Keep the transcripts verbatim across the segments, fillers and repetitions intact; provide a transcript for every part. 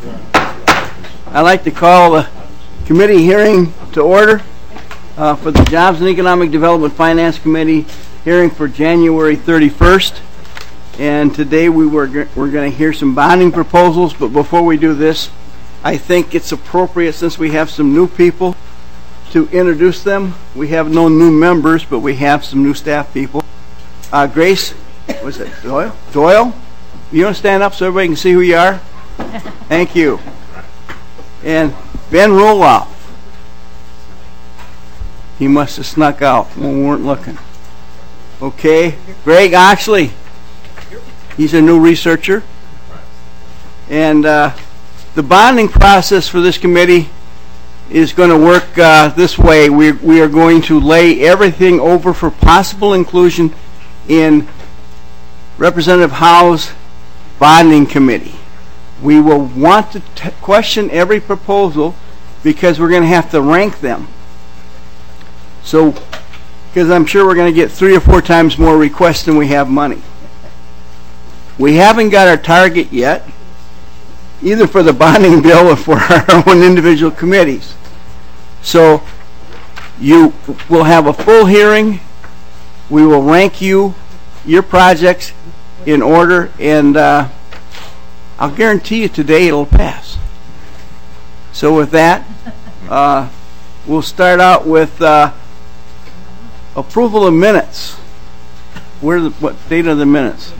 I'd like to call the committee hearing to order uh, for the Jobs and Economic Development Finance Committee hearing for January thirty-first. And today we were we're going to hear some bonding proposals. But before we do this, I think it's appropriate, since we have some new people, to introduce them. We have no new members, but we have some new staff people. Uh, Grace, what's it, Doyle? Doyle? You want to stand up so everybody can see who you are? Thank you. And Ben Roloff. He must have snuck out when we weren't looking. Okay. Greg Oxley. He's a new researcher. And uh, the bonding process for this committee is going to work uh, this way. We, we are going to lay everything over for possible inclusion in Representative Howe's bonding committee. We will want to t question every proposal because we're going to have to rank them. So, because I'm sure we're going to get three or four times more requests than we have money. We haven't got our target yet, either for the bonding bill or for our own individual committees. So you will have a full hearing. We will rank you, your projects, in order, and uh, I'll guarantee you today it'll pass. So with that, uh, we'll start out with uh, approval of minutes. Where the, what date are the minutes?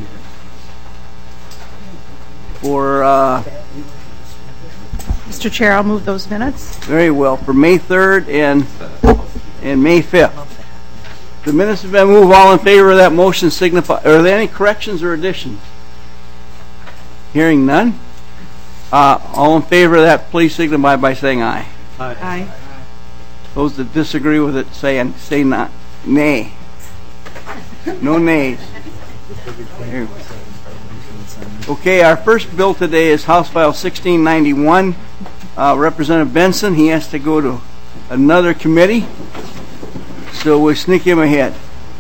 For uh, Mister Chair, I'll move those minutes. Very well. For May third and and May fifth. The minutes have been moved. All in favor of that motion signify. Are there any corrections or additions? Hearing none. Uh, all in favor of that, please signify by saying aye. Aye. Aye. Those that disagree with it, say say not nay. No nays. Here. Okay, our first bill today is House File sixteen ninety-one. Uh, Representative Benson, he has to go to another committee, so we'll sneak him ahead.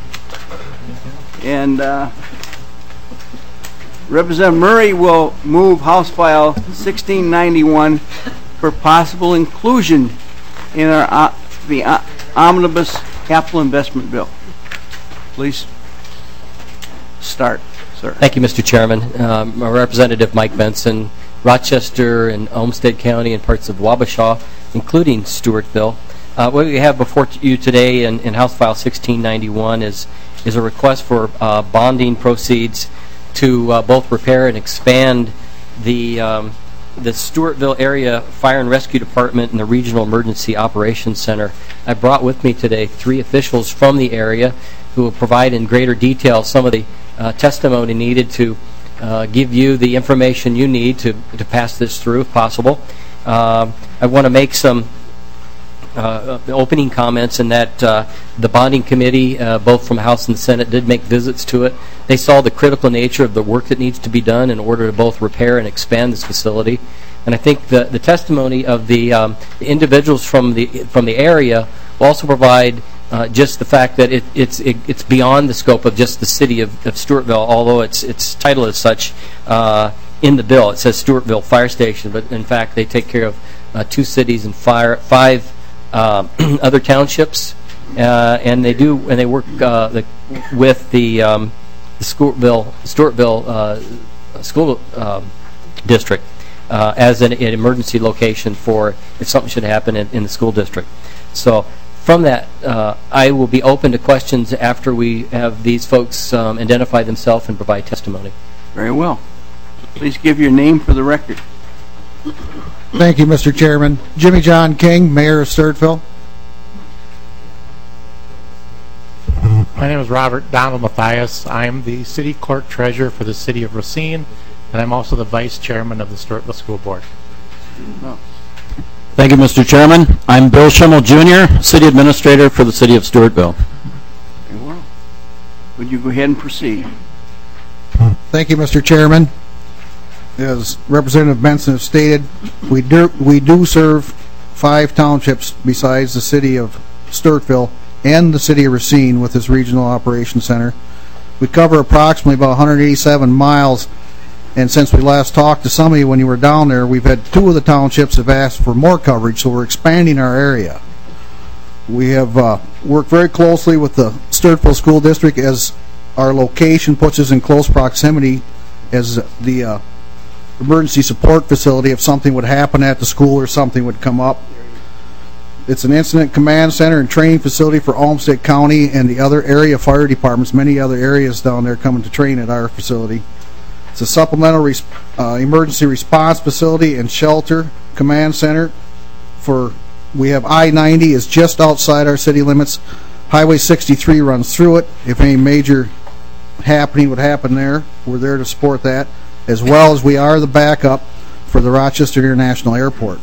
And uh, Representative Murray will move House File sixteen ninety-one for possible inclusion in our uh, the uh, omnibus capital investment bill. Please start. Sir. Thank you, Mister Chairman. Um, Representative Mike Benson, Rochester and Olmsted County and parts of Wabasha, including Stewartville. Uh, what we have before you today in, in House File sixteen ninety-one is is a request for uh, bonding proceeds to uh, both repair and expand the um, the Stewartville area Fire and Rescue Department and the Regional Emergency Operations Center. I brought with me today three officials from the area who will provide in greater detail some of the Uh, testimony needed to uh, give you the information you need to, to pass this through if possible. Uh, I want to make some uh, opening comments in that uh, the bonding committee, uh, both from House and Senate, did make visits to it. They saw the critical nature of the work that needs to be done in order to both repair and expand this facility. And I think the, the testimony of the, um, the individuals from the, from the area will also provide Uh, just the fact that it, it's it, it's beyond the scope of just the city of, of Stewartville, although it's it's titled as such uh, in the bill. It says Stewartville Fire Station, but in fact they take care of uh, two cities and fire, five uh, other townships, uh, and they do and they work uh, the, with the um, the Stewartville Stewartville uh, school uh, district uh, as an, an emergency location for if something should happen in, in the school district. So. From that, uh, I will be open to questions after we have these folks um, identify themselves and provide testimony. Very well. Please give your name for the record. Thank you, Mister Chairman. Jimmy John King, Mayor of Stewartville. My name is Robert Donald Mathias. I'm the City Clerk Treasurer for the City of Racine, and I'm also the Vice Chairman of the Stewartville School Board. Oh. Thank you, Mister Chairman. I'm Bill Schimmel, Junior, City Administrator for the City of Stewartville. Very well. Would you go ahead and proceed? Thank you, Mister Chairman. As Representative Benson has stated, we do, we do serve five townships besides the City of Stewartville and the City of Racine with this Regional Operations Center. We cover approximately about one hundred eighty-seven miles And since we last talked to some of you when you were down there, we've had two of the townships have asked for more coverage, so we're expanding our area. We have uh, worked very closely with the Sturtville School District as our location puts us in close proximity as the uh, emergency support facility if something would happen at the school or something would come up. It's an incident command center and training facility for Olmsted County and the other area fire departments, many other areas down there coming to train at our facility. It's a supplemental res uh, emergency response facility and shelter command center for, we have I ninety is just outside our city limits. Highway sixty-three runs through it. If any major happening would happen there, we're there to support that, as well as we are the backup for the Rochester International Airport.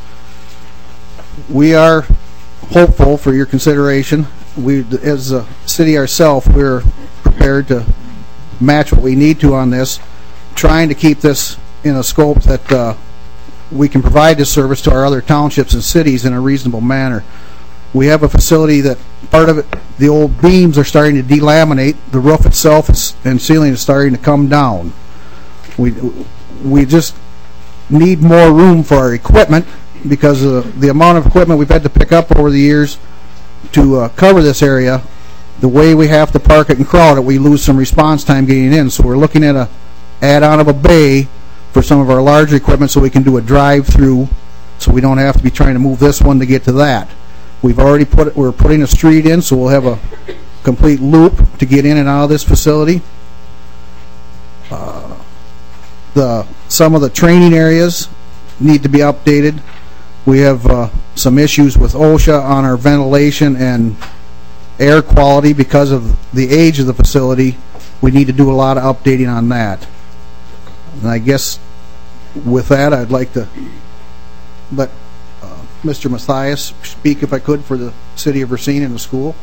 We are hopeful for your consideration. We, as a city ourselves, we're prepared to match what we need to on this, trying to keep this in a scope that uh, we can provide this service to our other townships and cities in a reasonable manner. We have a facility that part of it, the old beams are starting to delaminate. The roof itself is, and ceiling is starting to come down. We we just need more room for our equipment because of the amount of equipment we've had to pick up over the years to uh, cover this area. The way we have to park it and crowd it, we lose some response time getting in. So we're looking at a add-on of a bay for some of our larger equipment so we can do a drive-through so we don't have to be trying to move this one to get to that. We've already put it, we're putting a street in, so we'll have a complete loop to get in and out of this facility. Uh, the some of the training areas need to be updated. We have uh, some issues with OSHA on our ventilation and air quality because of the age of the facility. We need to do a lot of updating on that. And I guess with that, I'd like to let uh, Mister Mathias speak, if I could, for the city of Racine and the school.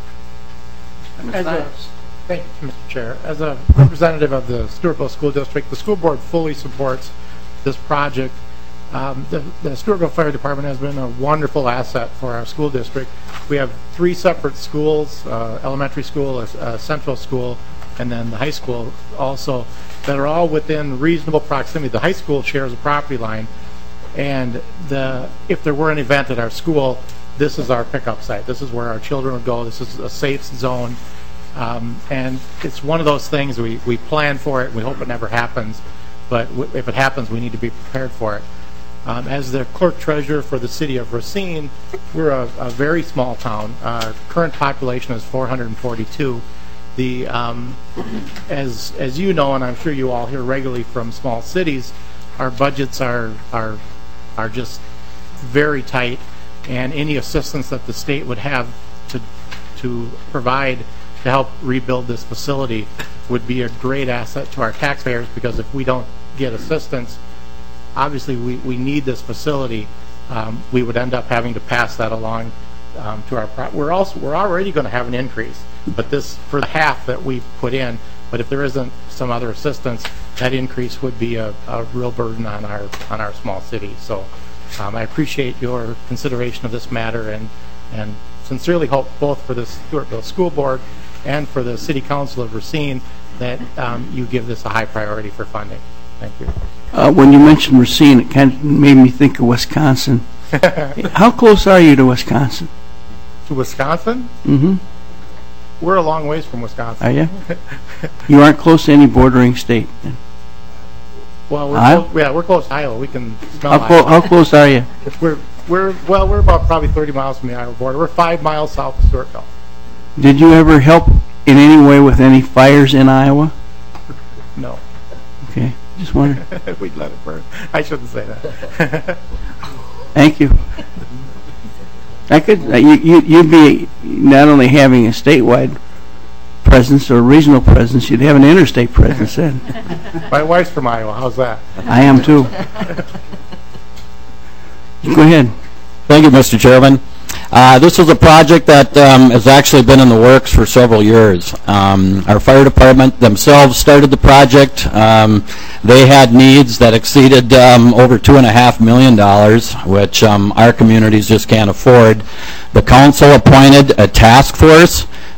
As a, thank you, Mister Chair. As a representative of the Stewartville School District, the school board fully supports this project. Um, the, the Stewartville Fire Department has been a wonderful asset for our school district. We have three separate schools, uh, elementary school, a, a central school, and then the high school also, that are all within reasonable proximity. The high school shares a property line, and the, if there were an event at our school, this is our pickup site. This is where our children would go. This is a safe zone. Um, and it's one of those things, we, we plan for it, we hope it never happens, but w if it happens, we need to be prepared for it. Um, as the clerk treasurer for the city of Racine, we're a, a very small town. Our current population is four hundred forty-two. The, um, as, as you know, and I'm sure you all hear regularly from small cities, our budgets are, are, are just very tight, and any assistance that the state would have to, to provide to help rebuild this facility would be a great asset to our taxpayers, because if we don't get assistance, obviously we, we need this facility. Um, we would end up having to pass that along um, to our pro we're also we're already going to have an increase, but this for the half that we put in, but if there isn't some other assistance, that increase would be a, a real burden on our on our small city. So um, I appreciate your consideration of this matter, and and sincerely hope both for the Stewartville School Board and for the City Council of Racine that um, you give this a high priority for funding. Thank you. Uh, when you mentioned Racine, it kind of made me think of Wisconsin. How close are you to Wisconsin? To Wisconsin? Mm-hmm. We're a long ways from Wisconsin. Are you? You aren't close to any bordering state, then? Well, we're Iowa? close, yeah, we're close to Iowa. We can smell How, clo Iowa. how close are you? We're we're well, we're about probably thirty miles from the Iowa border. We're five miles south of Stewartville. Did you ever help in any way with any fires in Iowa? No. Okay, just wondering. We'd let it burn. I shouldn't say that. Thank you. I could, uh, you, you, you'd be not only having a statewide presence or regional presence, you'd have an interstate presence then. My wife's from Iowa. How's that? I am too. Go ahead. Thank you, Mister Chairman. Uh, this is a project that um, has actually been in the works for several years. Um, our fire department themselves started the project. Um, they had needs that exceeded um, over two and a half million dollars, which um, our communities just can't afford. The council appointed a task force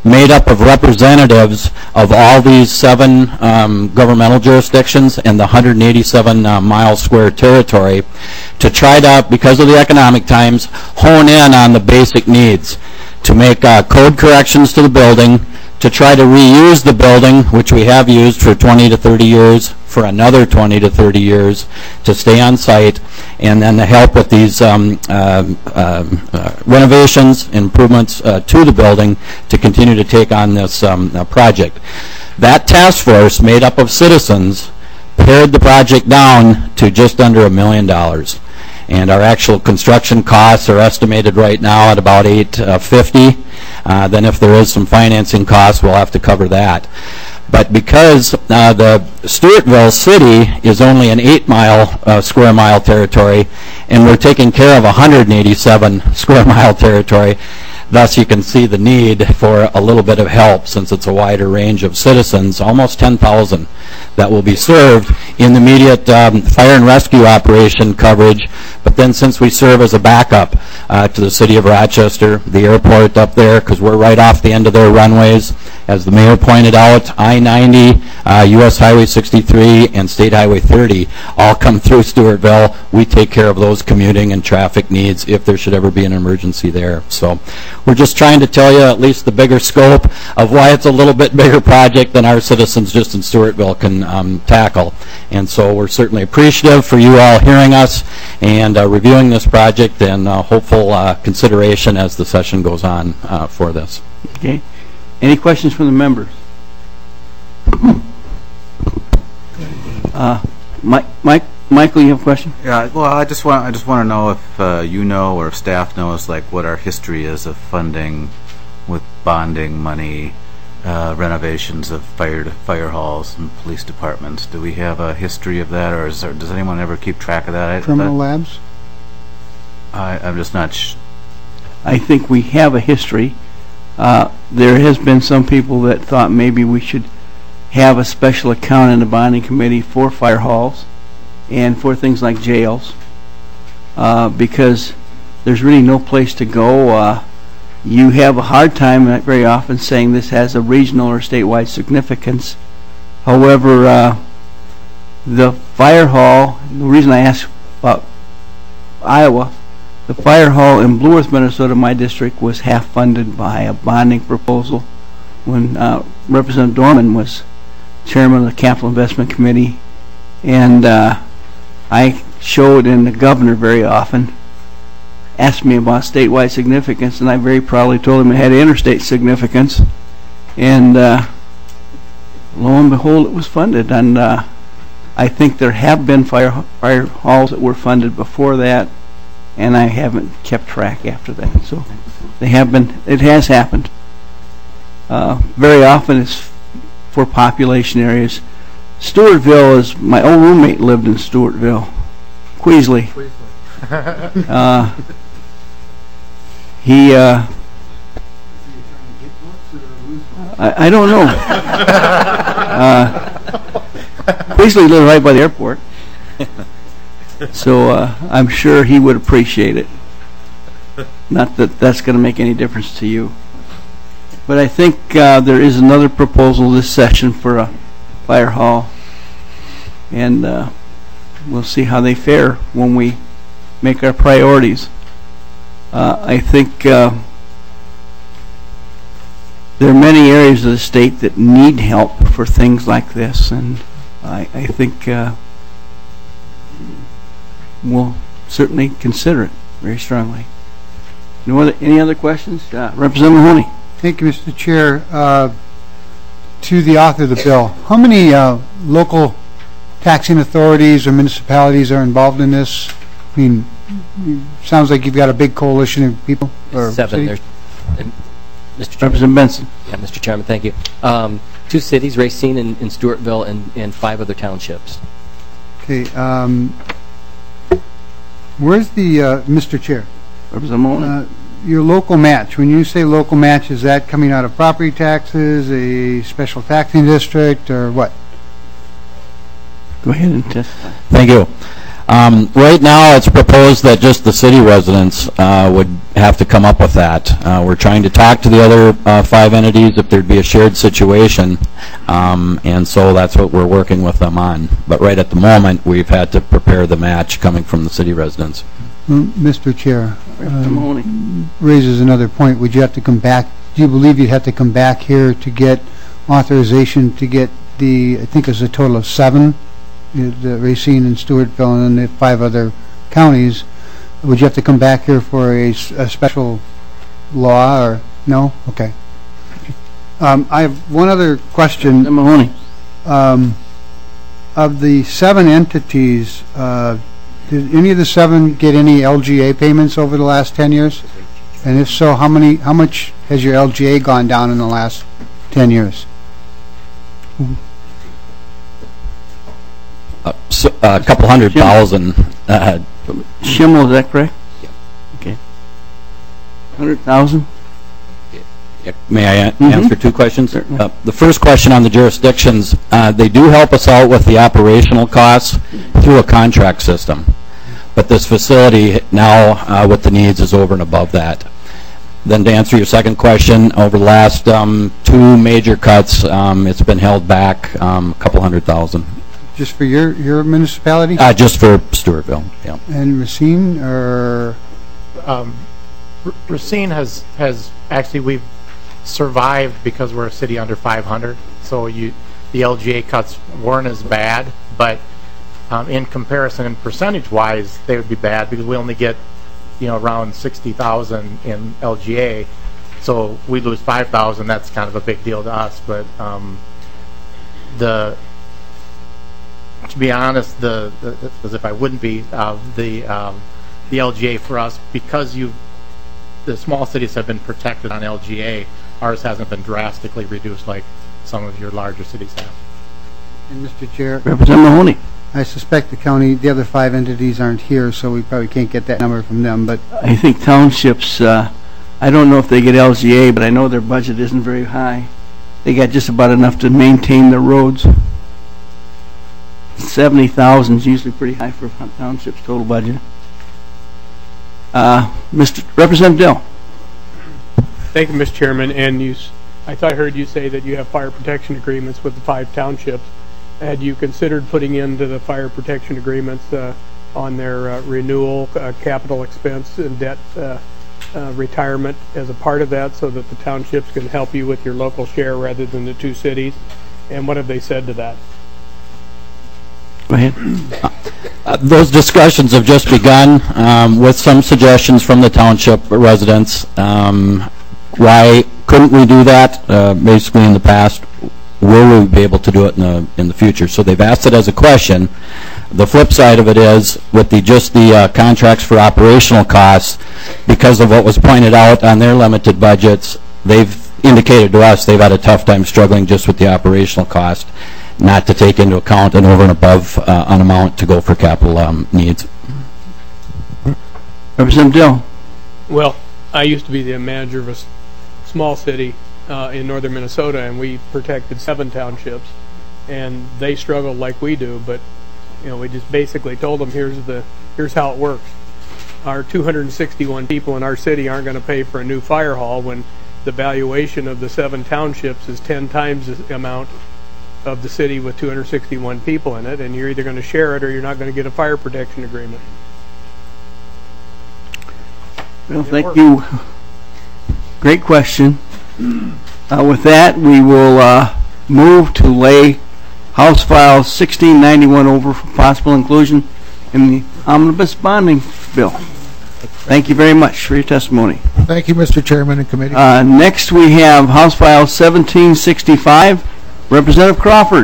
made up of representatives of all these seven um, governmental jurisdictions and the one hundred eighty-seven uh, mile square territory to try to, because of the economic times, hone in on the basic needs, to make uh, code corrections to the building, to try to reuse the building, which we have used for twenty to thirty years, for another twenty to thirty years, to stay on site, and then to help with these um, uh, uh, renovations, improvements uh, to the building to continue to take on this um, uh, project. That task force, made up of citizens, pared the project down to just under a million dollars. And our actual construction costs are estimated right now at about eight fifty. Uh, then if there is some financing costs, we'll have to cover that. But because uh, the Stewartville city is only an eight mile uh, square mile territory, and we're taking care of one hundred eighty-seven square mile territory, thus you can see the need for a little bit of help, since it's a wider range of citizens, almost ten thousand that will be served in the immediate um, fire and rescue operation coverage. But then, since we serve as a backup uh, to the city of Rochester, the airport up there, because we're right off the end of their runways, as the mayor pointed out, I ninety, uh, U S Highway sixty-three, and State Highway thirty all come through Stewartville. We take care of those commuting and traffic needs if there should ever be an emergency there. So we're just trying to tell you at least the bigger scope of why it's a little bit bigger project than our citizens just in Stewartville can um, tackle. And so we're certainly appreciative for you all hearing us and uh, reviewing this project, and uh, hopeful uh, consideration as the session goes on uh, for this. Okay. Any questions from the members? Uh, Mike, Mike, Michael, you have a question? Yeah. Well, I just want I just want to know if uh, you know, or if staff knows, like what our history is of funding with bonding money, uh, renovations of fire fire halls and police departments. Do we have a history of that, or is there, does anyone ever keep track of that? I, Criminal that, labs? I, I'm just not. Sh I think we have a history. Uh, there has been some people that thought maybe we should have a special account in the bonding committee for fire halls and for things like jails, uh, because there's really no place to go. Uh, you have a hard time very often saying this has a regional or statewide significance. However, uh, the fire hall, the reason I asked about Iowa, the fire hall in Blue Earth, Minnesota, my district, was half funded by a bonding proposal when uh, Representative Dorman was chairman of the Capital Investment Committee, and uh, I showed, and the governor very often asked me about statewide significance, and I very proudly told him it had interstate significance, and uh, lo and behold, it was funded. And uh, I think there have been fire fire halls that were funded before that, and I haven't kept track after that. So they have been. It has happened. Uh, very often it's for population areas. Stewartville is, my old roommate lived in Stewartville, Queasley. uh, he, uh, I, I don't know. uh, Queasley lived right by the airport. So uh, I'm sure he would appreciate it. Not that that's going to make any difference to you. But I think uh, there is another proposal this session for a fire hall. And uh, we'll see how they fare when we make our priorities. Uh, I think uh, there are many areas of the state that need help for things like this. And I, I think uh, we'll certainly consider it very strongly. No other, any other questions? Uh, Representative Mahoney. Thank you, Mister Chair. Uh, to the author of the bill, how many uh, local taxing authorities or municipalities are involved in this? I mean, sounds like you've got a big coalition of people. Or Seven. cities. There's, Mister Representative Benson. Yeah, Mister Chairman, thank you. Um, two cities, Racine and, and Stewartville, and, and five other townships. Okay. Um, where's the uh, Mister Chair? Representative Mahoney. Uh, your local match. When you say local match, is that coming out of property taxes, a special taxing district, or what? Go ahead and test. Thank you. Um, right now, it's proposed that just the city residents uh, would have to come up with that. Uh, we're trying to talk to the other uh, five entities if there'd be a shared situation, um, and so that's what we're working with them on. But right at the moment, we've had to prepare the match coming from the city residents. Mm, Mister Chair, um, Mahoney. raises another point. Would you have to come back, do you believe you'd have to come back here to get authorization to get the, I think it's a total of seven, the Racine and Stewartville and then the five other counties? Would you have to come back here for a, s- a special law or no? Okay. Um, I have one other question. Mahoney. Um, of the seven entities, uh, did any of the seven get any L G A payments over the last ten years? And if so, how many, how much has your L G A gone down in the last ten years? Uh, so, uh, a couple hundred Jim? thousand. Uh, Schimmel, is that correct? Okay. Hundred thousand? May I a- Mhm. answer two questions? Certainly. Uh, the first question on the jurisdictions, uh, they do help us out with the operational costs through a contract system. But this facility now, uh, with the needs, is over and above that. Then to answer your second question, over the last um, two major cuts, um, it's been held back um, a couple hundred thousand. Just for your, your municipality? Uh, just for Stewartville, yeah. And Racine, or, Um, R- Racine has, has, actually, we've survived because we're a city under five hundred, so you, the L G A cuts weren't as bad, but um, in comparison and percentage-wise, they would be bad because we only get, you know, around sixty thousand in L G A, so we lose five thousand, that's kind of a big deal to us, but um, the, to be honest, the, the as if I wouldn't be, uh, the um, the L G A for us, because you, the small cities have been protected on L G A, ours hasn't been drastically reduced like some of your larger cities have. and Mister Chair, Representative Mahoney. I suspect the county, the other five entities aren't here, so we probably can't get that number from them, but I think townships, uh, I don't know if they get L G A, but I know their budget isn't very high. They got just about enough to maintain their roads. Seventy thousand is usually pretty high for a township's total budget. Uh, Mister Representative Dill. Thank you, Mister Chairman. And you, s- I thought I heard you say that you have fire protection agreements with the five townships. Had you considered putting into the fire protection agreements uh, on their uh, renewal, uh, capital expense, and debt uh, uh, retirement as a part of that, so that the townships can help you with your local share rather than the two cities? And what have they said to that? Go ahead. Uh, those discussions have just begun um, with some suggestions from the township residents. Um, why couldn't we do that? Uh, basically, in the past, will we be able to do it in the in the future? So they've asked it as a question. The flip side of it is, with the just the uh, contracts for operational costs, because of what was pointed out on their limited budgets, they've indicated to us they've had a tough time struggling just with the operational cost, not to take into account an over and above uh, an amount to go for capital um, needs. Representative Dill. Well, I used to be the manager of a s- small city uh, in northern Minnesota, and we protected seven townships, and they struggled like we do. But you know, we just basically told them, here's the here's how it works. Our two hundred sixty-one people in our city aren't going to pay for a new fire hall when the valuation of the seven townships is ten times the amount of the city with two hundred sixty-one people in it, and you're either going to share it or you're not going to get a fire protection agreement. Well, thank you. Great question. Uh, with that, we will uh, move to lay House File sixteen ninety-one over for possible inclusion in the omnibus bonding bill. Thank you very much for your testimony. Thank you, Mister Chairman and committee. Uh, next, we have House File seventeen sixty-five. Representative Crawford.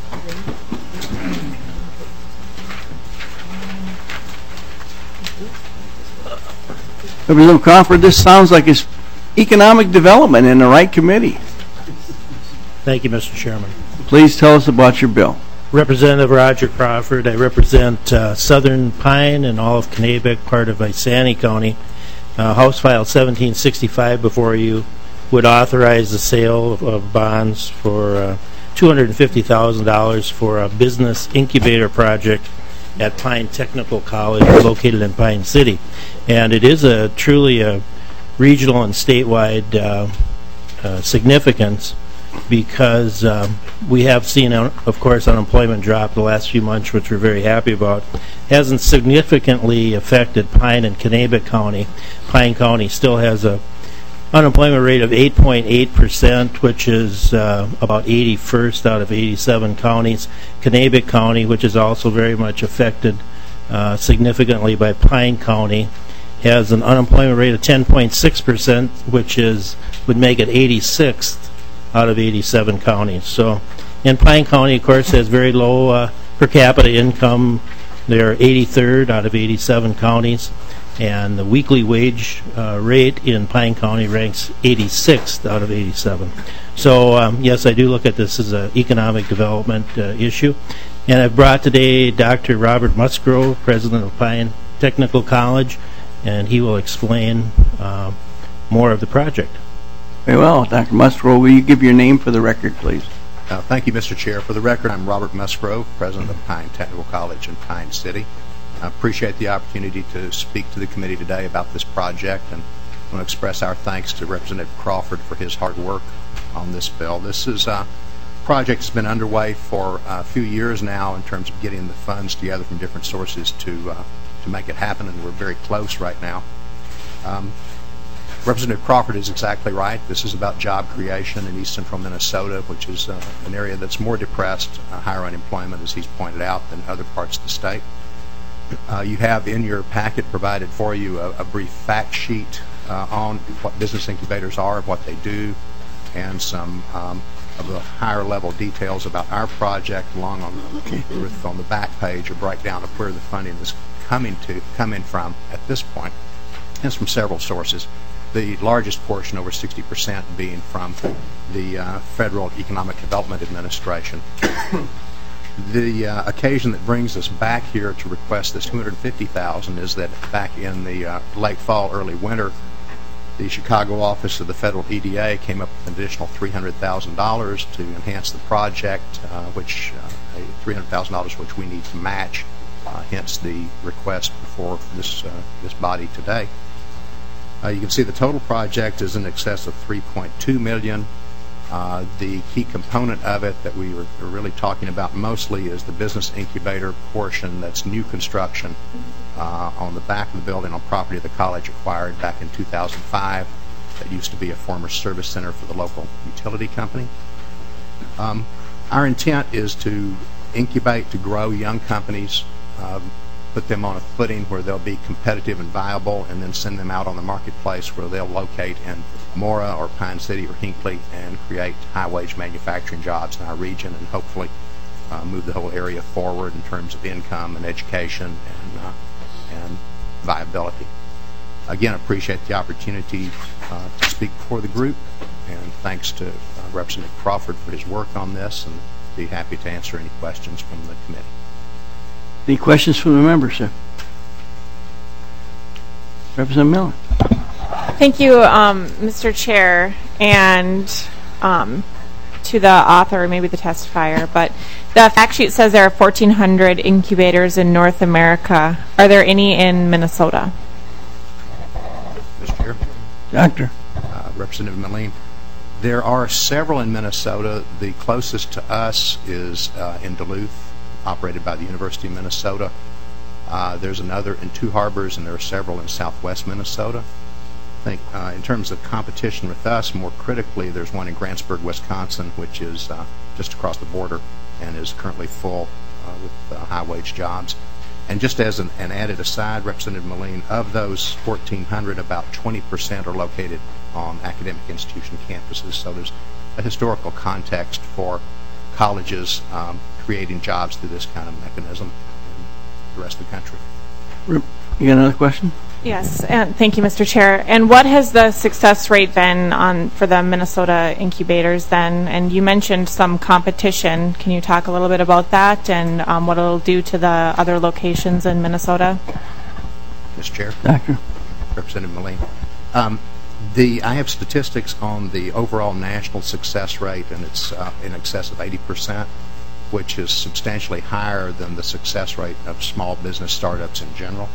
Representative Crawford, this sounds like it's economic development in the right committee. Thank you, Mister Chairman. Please tell us about your bill. Representative Roger Crawford. I represent uh, Southern Pine and all of Kanabec, part of Isani County. Uh, House File seventeen sixty-five before you would authorize the sale of, of bonds for uh, two hundred fifty thousand dollars for a business incubator project at Pine Technical College located in Pine City. And it is a truly a regional and statewide uh, uh, significance because um, we have seen, uh, of course, unemployment drop the last few months, which we're very happy about. Hasn't significantly affected Pine and Kanabec County. Pine County still has a unemployment rate of eight point eight percent, which is uh, about eighty-first out of eighty-seven counties. Kanabec County, which is also very much affected uh, significantly by Pine County, has an unemployment rate of ten point six percent, which is would make it eighty-sixth out of eighty-seven counties. So, and Pine County, of course, has very low uh, per capita income. They're eighty-third out of eighty-seven counties. And the weekly wage uh, rate in Pine County ranks eighty-sixth out of eighty-seven. So um, yes, I do look at this as an economic development uh, issue. And I've brought today Doctor Robert Musgrove, president of Pine Technical College, and he will explain uh, more of the project. Very well. Doctor Musgrove, will you give your name for the record, please? Uh, thank you, Mister Chair. For the record, I'm Robert Musgrove, president of Pine Technical College in Pine City. I appreciate the opportunity to speak to the committee today about this project, and I want to express our thanks to Representative Crawford for his hard work on this bill. This is a project that's been underway for a few years now in terms of getting the funds together from different sources to uh, to make it happen, and we're very close right now. Um, Representative Crawford is exactly right. This is about job creation in East Central Minnesota, which is uh, an area that's more depressed, uh, higher unemployment, as he's pointed out, than other parts of the state. Uh, you have in your packet provided for you a, a brief fact sheet uh, on what business incubators are, what they do, and some um, of the higher level details about our project, along on the, with, on the back page a breakdown of where the funding is coming to coming from at this point. And it's from several sources. The largest portion, over sixty percent, being from the uh, Federal Economic Development Administration. The uh, occasion that brings us back here to request this two hundred fifty thousand dollars is that back in the uh, late fall, early winter, the Chicago office of the Federal E D A came up with an additional three hundred thousand dollars to enhance the project, uh, which uh, three hundred thousand dollars which we need to match, uh, hence the request before this uh, this body today. Uh, you can see the total project is in excess of three point two million dollars. Uh, the key component of it that we were, are really talking about mostly is the business incubator portion that's new construction uh, on the back of the building on property the college acquired back in two thousand five. That used to be a former service center for the local utility company. Um, our intent is to incubate, to grow young companies, um, put them on a footing where they'll be competitive and viable, and then send them out on the marketplace where they'll locate in Mora or Pine City or Hinckley and create high-wage manufacturing jobs in our region, and hopefully uh, move the whole area forward in terms of income and education and, uh, and viability. Again, appreciate the opportunity uh, to speak before the group, and thanks to uh, Representative Crawford for his work on this, and be happy to answer any questions from the committee. Any questions from the members, sir? Representative Miller. Thank you, um, Mister Chair, and um, to the author, maybe the testifier, but the fact sheet says there are fourteen hundred incubators in North America. Are there any in Minnesota? Mister Chair. Doctor. Uh, Representative Moline. There are several in Minnesota. The closest to us is uh, in Duluth, operated by the University of Minnesota. Uh, there's another in Two Harbors, and there are several in southwest Minnesota. I think uh, in terms of competition with us, more critically, there's one in Grantsburg, Wisconsin, which is uh, just across the border and is currently full uh, with uh, high-wage jobs. And just as an, an added aside, Representative Moline, of those fourteen hundred, about twenty percent are located on academic institution campuses. So there's a historical context for colleges um, creating jobs through this kind of mechanism in the rest of the country. You got another question? Yes, and thank you, Mister Chair. And what has the success rate been on for the Minnesota incubators then? And you mentioned some competition. Can you talk a little bit about that and um, what it'll do to the other locations in Minnesota? Mister Chair. Doctor. Representative Moline. Um, the I have statistics on the overall national success rate, and it's uh, in excess of eighty percent. which is substantially higher than the success rate of small business startups in general.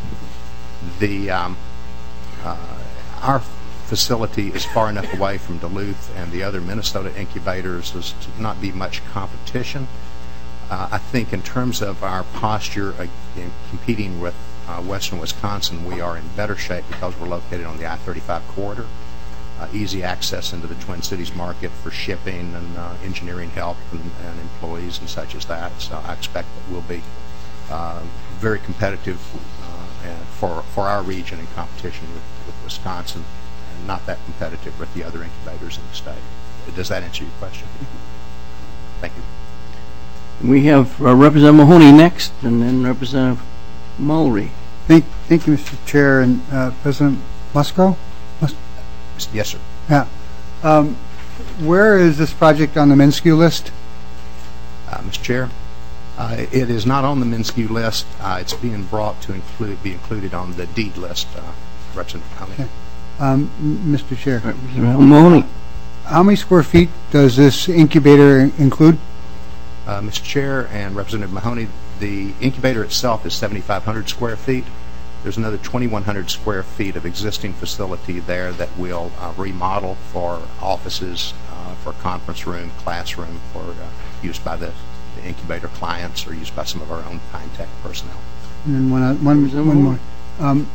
The um, uh, our facility is far enough away from Duluth and the other Minnesota incubators as to not be much competition. Uh, I think in terms of our posture uh, in competing with uh, western Wisconsin, we are in better shape because we're located on the I thirty-five corridor. Uh, easy access into the Twin Cities market for shipping and uh, engineering help and, and employees and such as that. So I expect that we'll be uh, very competitive uh, and for, for our region in competition with, with Wisconsin, and not that competitive with the other incubators in the state. Does that answer your question? Thank you. We have uh, Representative Mahoney next, and then Representative Mulry. Thank, thank you, Mister Chair, and uh, President Musgrove? Mus- Yes, sir. Yeah. Um, where is this project on the MnSCU list? Uh, Mister Chair, uh, it is not on the MnSCU list. Uh, it's being brought to include, be included on the deed list. Uh, Representative Mahoney. Okay. Um, m- Mister Chair. Representative Mahoney. How many square feet does this incubator include? Uh, Mister Chair and Representative Mahoney, the incubator itself is seventy-five hundred square feet. There's another twenty-one hundred square feet of existing facility there that we'll uh, remodel for offices, uh, for conference room, classroom, for uh, use by the, the incubator clients or used by some of our own Pine Tech personnel. And one, uh, one, one more. Um,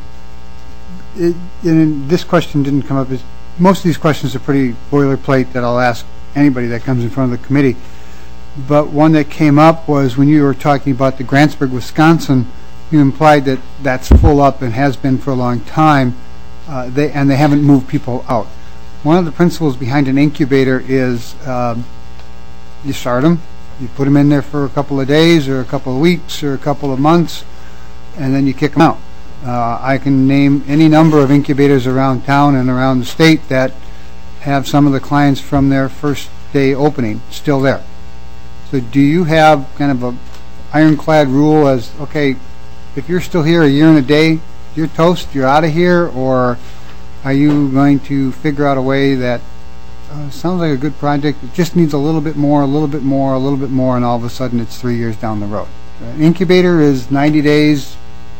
it, and this question didn't come up. Is most of these questions are pretty boilerplate that I'll ask anybody that comes in front of the committee. But one that came up was when you were talking about the Grantsburg, Wisconsin. You implied that that's full up and has been for a long time, uh, they, and they haven't moved people out. One of the principles behind an incubator is um, you start them, you put them in there for a couple of days or a couple of weeks or a couple of months, and then you kick them out. Uh, I can name any number of incubators around town and around the state that have some of the clients from their first day opening still there. So do you have kind of a ironclad rule as, okay, if you're still here a year and a day, you're toast, you're out of here, or are you going to figure out a way that uh, sounds like a good project, it just needs a little bit more, a little bit more, a little bit more, and all of a sudden it's three years down the road? An incubator is ninety days,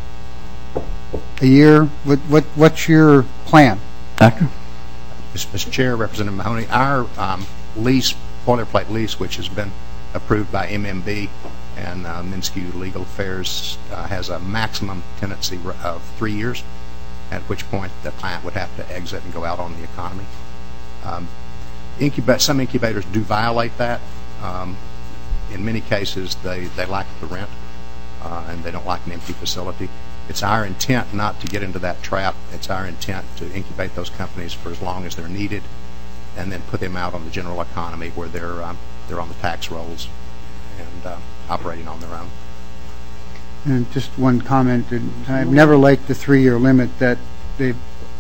a year. What, what, what's your plan? Doctor? Mister Chair, Representative Mahoney, our um, lease, boilerplate lease, which has been approved by M M B, and uh, MnSCU Legal Affairs uh, has a maximum tenancy of three years, at which point the client would have to exit and go out on the economy. Um, incuba- some incubators do violate that. Um, in many cases, they, they lack the rent, uh, and they don't like an empty facility. It's our intent not to get into that trap. It's our intent to incubate those companies for as long as they're needed, and then put them out on the general economy where they're, um, they're on the tax rolls and uh, operating on their own. And just one comment, I've never liked the three-year limit. That they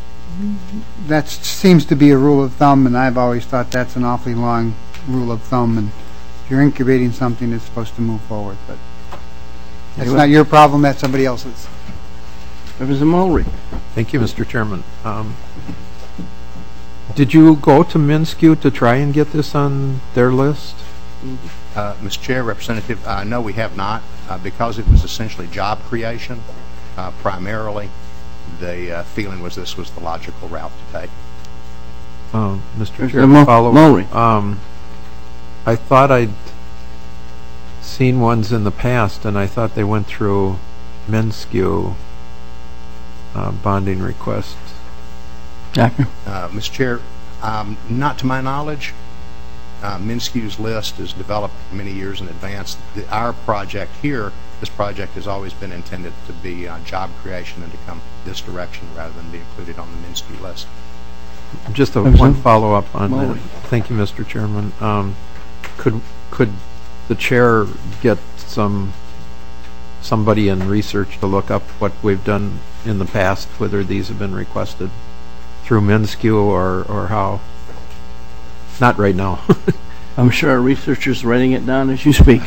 that seems to be a rule of thumb, and I've always thought that's an awfully long rule of thumb. And if you're incubating something, it's supposed to move forward. But that's not your problem, that's somebody else's. Representative Mulry. Thank you, Mister Chairman. Um, did you go to MnSCU to try and get this on their list? Uh, Mister Chair, Representative, uh, no, we have not, uh, because it was essentially job creation, uh, primarily. The uh, feeling was this was the logical route to take. Um, Mister Mister Chair, Mo- follow. Mulry. Um, I thought I'd seen ones in the past, and I thought they went through MnSCU uh, bonding requests. Doctor? Uh, Mister Chair, um, not to my knowledge. Uh, MnSCU's list is developed many years in advance. The, our project here, this project has always been intended to be uh, job creation and to come this direction rather than be included on the MnSCU list. Just a, one follow-up on that. Thank you, Mister Chairman. Um, could could the chair get some somebody in research to look up what we've done in the past, whether these have been requested through MnSCU or or how? Not right now. I'm sure our researcher's writing it down as you speak.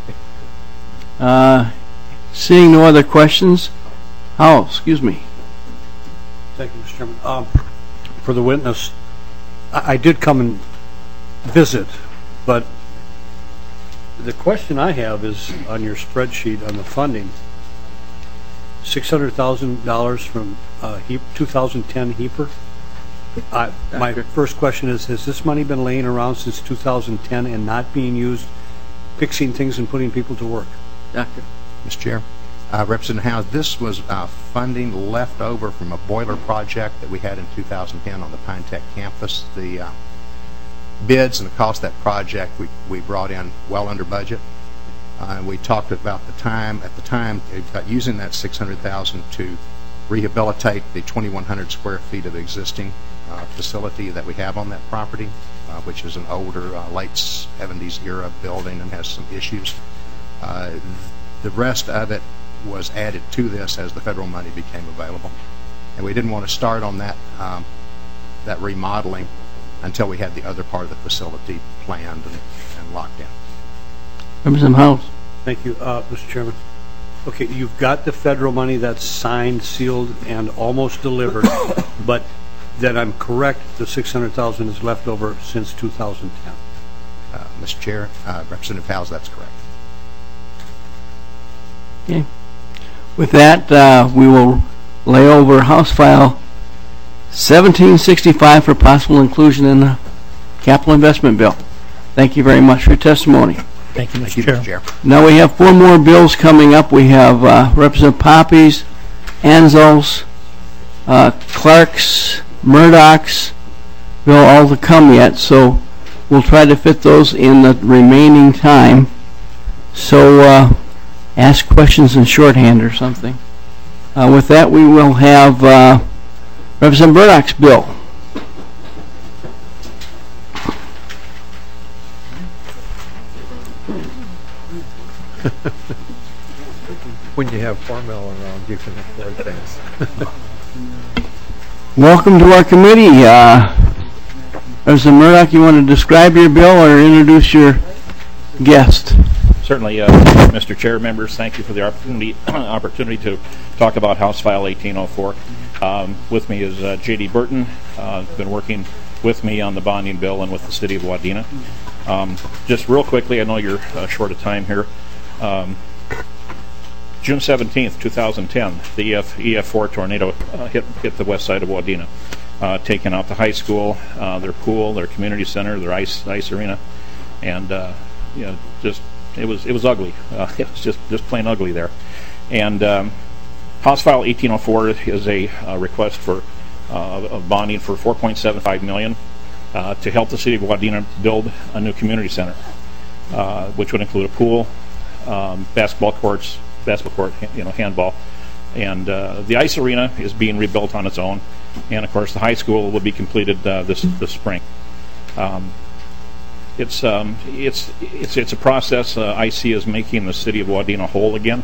Uh, seeing no other questions, Howell, excuse me. Thank you, Mister Chairman. Um, for the witness, I, I did come and visit, but the question I have is on your spreadsheet on the funding, six hundred thousand dollars from uh, He- two thousand ten HEAPR. Uh, my first question is, has this money been laying around since two thousand ten and not being used, fixing things and putting people to work? Doctor Mister Chair, uh, Representative Howes, this was uh, funding left over from a boiler project that we had in two thousand ten on the Pine Tech campus. The uh, bids and the cost of that project we, we brought in well under budget. Uh, we talked about the time, at the time, about using that six hundred thousand dollars to rehabilitate the twenty-one hundred square feet of existing uh, facility that we have on that property, uh, which is an older, uh, late seventies era building and has some issues. Uh, the rest of it was added to this as the federal money became available. And we didn't want to start on that, um, that remodeling until we had the other part of the facility planned and, and locked in. Representative House. Thank you, uh, Mister Chairman. Okay, you've got the federal money that's signed, sealed, and almost delivered, but then I'm correct, the six hundred thousand dollars is left over since two thousand ten. Uh, Mister Chair, uh, Representative Howes, that's correct. Okay. With that, uh, we will lay over House File seventeen sixty-five for possible inclusion in the capital investment bill. Thank you very much for your testimony. Thank you, Mister Thank you, Mister Chair. Chair. Now we have four more bills coming up. We have uh, Representative Poppy's, Anzel's, uh, Clark's, Murdoch's bill all to come yet, so we'll try to fit those in the remaining time. So uh, ask questions in shorthand or something. Uh, with that, we will have uh, Representative Murdoch's bill. When you have Hormel around, you can afford things. Welcome to our committee. Uh, Representative Murdoch, you want to describe your bill or introduce your guest? Certainly, uh, Mister Chair, members, thank you for the opportunity opportunity to talk about House File eighteen oh four. Um, with me is uh, J D Burton, uh, been working with me on the bonding bill and with the City of Wadena. Um, just real quickly, I know you're uh, short of time here. Um, June seventeenth, two thousand ten, the E F, E F four tornado uh, hit, hit the west side of Wadena, uh, taking out the high school, uh, their pool, their community center, their ice ice arena, and uh, you know, just it was it was ugly. Uh, it was just just plain ugly there. And um, House File eighteen oh four is a uh, request for uh, of bonding for four point seven five million dollars uh, to help the City of Wadena build a new community center, uh, which would include a pool, um, basketball courts, basketball court, you know, handball, and uh, the ice arena is being rebuilt on its own, and of course the high school will be completed uh, this this spring. Um, it's um, it's it's it's a process uh, I see as making the City of Wadena whole again.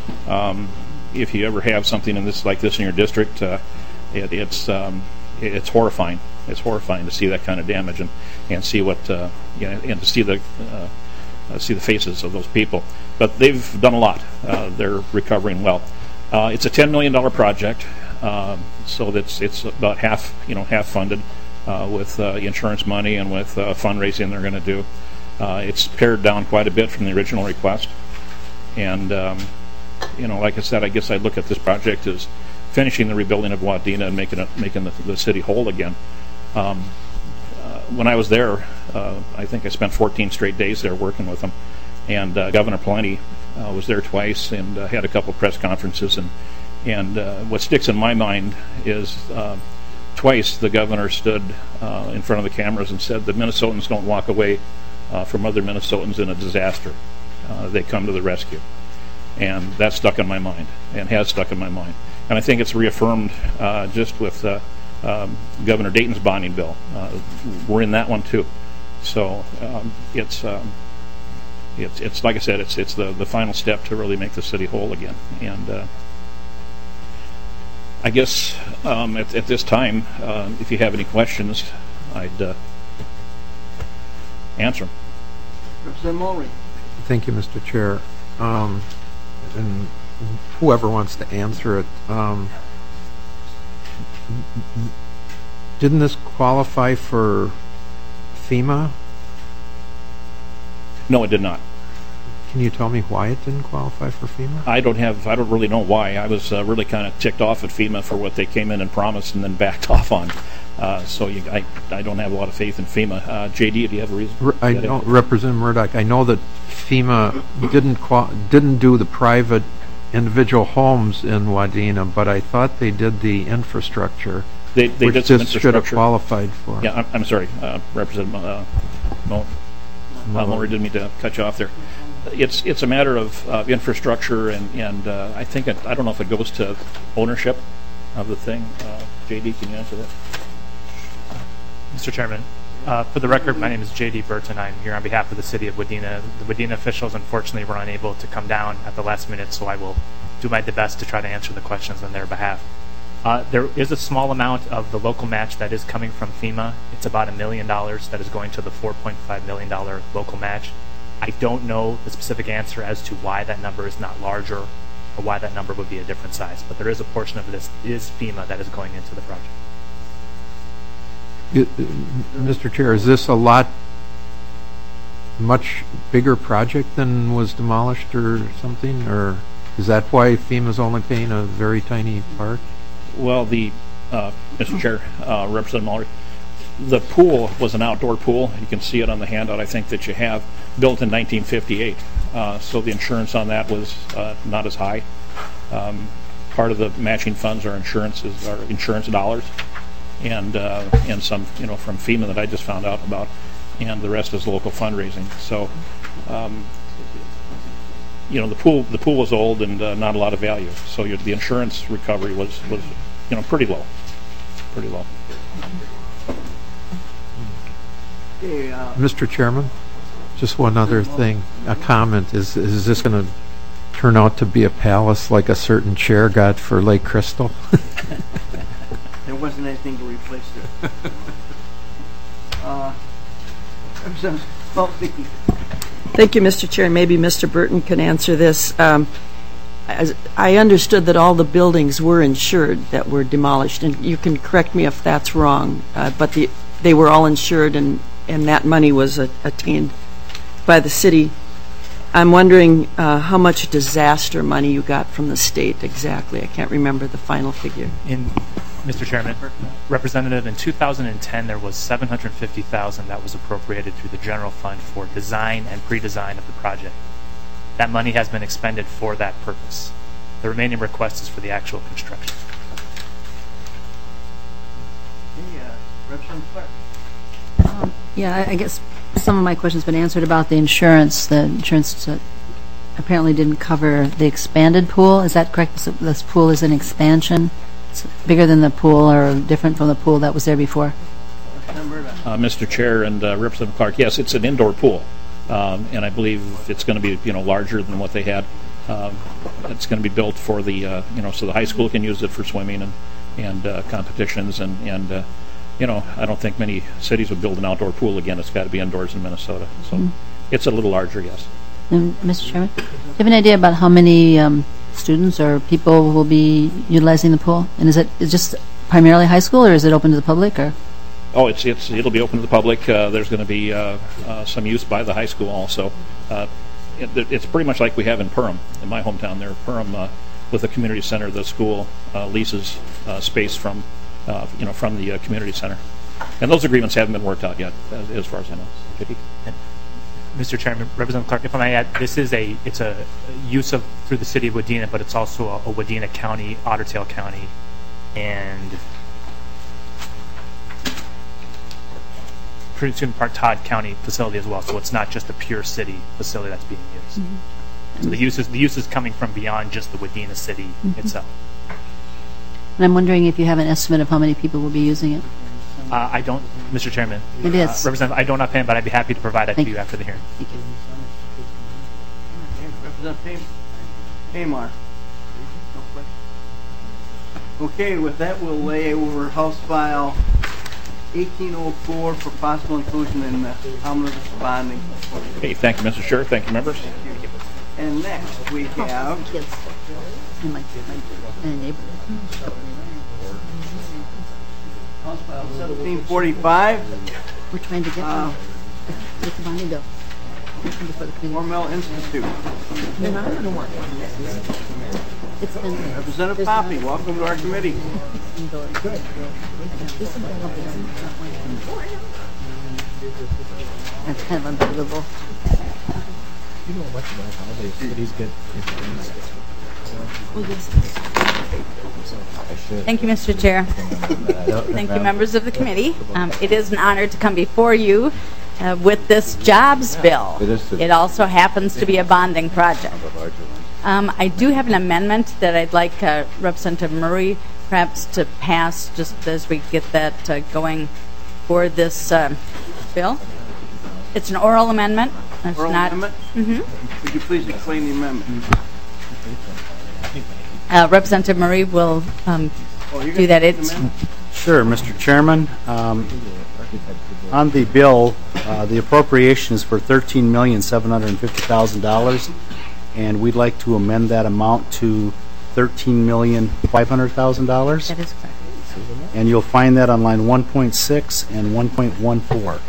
Um, if you ever have something in this like this in your district, uh, it, it's um, it's horrifying. It's horrifying to see that kind of damage and and see what uh, you know, and to see the uh, uh, see the faces of those people. But they've done a lot. Uh, they're recovering well. Uh, it's a ten million dollar project, uh, so that's it's about half you know half funded uh, with uh, insurance money and with uh, fundraising they're going to do. Uh, it's pared down quite a bit from the original request, and um, you know, like I said, I guess I look at this project as finishing the rebuilding of Wadena and making it making the, the city whole again. Um, uh, when I was there, uh, I think I spent fourteen straight days there working with them, and uh, Governor Pawlenty uh, was there twice and uh, had a couple of press conferences. And and uh, what sticks in my mind is uh, twice the governor stood uh, in front of the cameras and said that Minnesotans don't walk away uh, from other Minnesotans in a disaster; uh, they come to the rescue. And that stuck in my mind, and has stuck in my mind. And I think it's reaffirmed uh, just with uh, um, Governor Dayton's bonding bill. Uh, we're in that one too. So um, it's, um, it's it's like I said, it's it's the the final step to really make the city whole again. And uh, I guess um, at, at this time, uh, if you have any questions, I'd uh, answer them. Representative Mulry. Thank you, Mister Chair. Um, and whoever wants to answer it, um, didn't this qualify for FEMA? No, it did not. can you tell me why it didn't qualify for FEMA? I don't have, I don't really know why. I was uh, really kind of ticked off at FEMA for what they came in and promised and then backed off on. Uh, so you, I, I don't have a lot of faith in FEMA. Uh, J D, do you have a reason? Re- I know, Representative Murdoch, I know that FEMA didn't qual- didn't do the private individual homes in Wadena, but I thought they did the infrastructure, They, they which did some this should have infrastructure. qualified for. Yeah, I'm, I'm sorry, uh, Representative uh, Mo- uh, Mullery, didn't mean to cut you off there. It's it's a matter of uh, infrastructure, and and uh, I think it, I don't know if it goes to ownership of the thing. Uh, J D, can you answer that? Mister Chairman, uh, for the record, my name is J D Burton. I'm here on behalf of the City of Wadena. The Wadena officials, unfortunately, were unable to come down at the last minute, so I will do my best to try to answer the questions on their behalf. Uh, there is a small amount of the local match that is coming from FEMA. It's about a million dollars that is going to the four point five million dollars local match. I don't know the specific answer as to why that number is not larger or why that number would be a different size, but there is a portion of this is FEMA that is going into the project. It, uh, Mister Chair, is this a lot much bigger project than was demolished or something, or is that why FEMA's only paying a very tiny part? Well, the uh, Mister Chair, uh, Representative Mullery, the pool was an outdoor pool. You can see it on the handout, I think, that you have, built in nineteen fifty-eight. Uh, so the insurance on that was uh, not as high. Um, part of the matching funds are insurances, are insurance dollars, and uh, and some, you know, from FEMA that I just found out about, and the rest is local fundraising. So, um, you know, the pool the pool was old and uh, not a lot of value. So your, the insurance recovery was was, you know, pretty low, pretty low. Okay, uh, Mister Chairman, just one other thing, a comment. Is is this going to turn out to be a palace like a certain chair got for Lake Crystal? there wasn't anything to replace it. uh, Representative Mulkey. Thank you, Mister Chair. Maybe Mister Burton can answer this. Um, as I understood that all the buildings were insured that were demolished, and you can correct me if that's wrong, uh, but the, they were all insured, and, and that money was a, attained by the city. I'm wondering uh, how much disaster money you got from the state exactly. I can't remember the final figure. In Mister Chairman, Representative, in two thousand ten there was seven hundred fifty thousand dollars that was appropriated through the general fund for design and pre-design of the project. That money has been expended for that purpose. The remaining request is for the actual construction. Hey, uh, Representative Clark. Um, yeah, I, I guess some of my questions have been answered about the insurance. The insurance uh, apparently didn't cover the expanded pool. Is that correct? So this pool is an expansion? It's bigger than the pool or different from the pool that was there before? Uh, Mister Chair and uh, Representative Clark, yes, it's an indoor pool, um, and I believe it's going to be, you know, larger than what they had. Um, it's going to be built for the, uh, you know, so the high school can use it for swimming and and uh, competitions, and and uh, you know, I don't think many cities would build an outdoor pool again. It's got to be indoors in Minnesota, so mm-hmm. It's a little larger, yes. And Mister Chairman, do you have an idea about how many um, students or people will be utilizing the pool? And is it is just primarily high school, or is it open to the public, or? Oh, it's it's it'll be open to the public. Uh, there's going to be uh, uh, some use by the high school also. Uh, it, it's pretty much like we have in Perham, in my hometown there. Perham, uh, with the community center, the school uh, leases uh, space from uh, you know from the uh, community center, and those agreements haven't been worked out yet, as, as far as I know. J D? Mister Chairman, Representative Clark, if I may add, this is a it's a use of through the city of Wadena, but it's also a, a Wadena County, Otter Tail County, and pretty soon part Todd County facility as well. So it's not just a pure city facility that's being used. Mm-hmm. So the use is the use is coming from beyond just the Wadena city mm-hmm. itself. And I'm wondering if you have an estimate of how many people will be using it. Uh, I don't, Mister Chairman. It is. Uh, Representative, I don't offhand, but I'd be happy to provide that Thank to you after the hearing. Thank you. Representative Haymar. Okay, with that, we'll lay over House File eighteen oh four for possible inclusion in the omnibus bonding. Okay, thank you, Mister Chair. Thank you, members. And next we have in my, my neighborhood. House File seventeen forty-five. We're trying to get uh, get the bonding bill. Hormel Institute. It's been. Representative Poppy, welcome to our committee. That's kind of unbelievable. You know much about how they cities get Thank you, Mister Chair. Thank you, members of the committee. Um, it is an honor to come before you uh, with this jobs bill. It also happens to be a bonding project. Um, I do have an amendment that I'd like uh, Representative Murray perhaps to pass just as we get that uh, going for this uh, bill. It's an oral amendment. It's Oral not, amendment? Mm-hmm. Would you please explain the amendment? Uh, Representative Murray will um, Oh, you're do gonna that. take the It's amendment? Sure, Mister Chairman. Um, on the bill, uh, the appropriation is for thirteen million seven hundred fifty thousand dollars, and we'd like to amend that amount to thirteen million five hundred thousand dollars. That is correct. And you'll find that on line one point six and one point one four.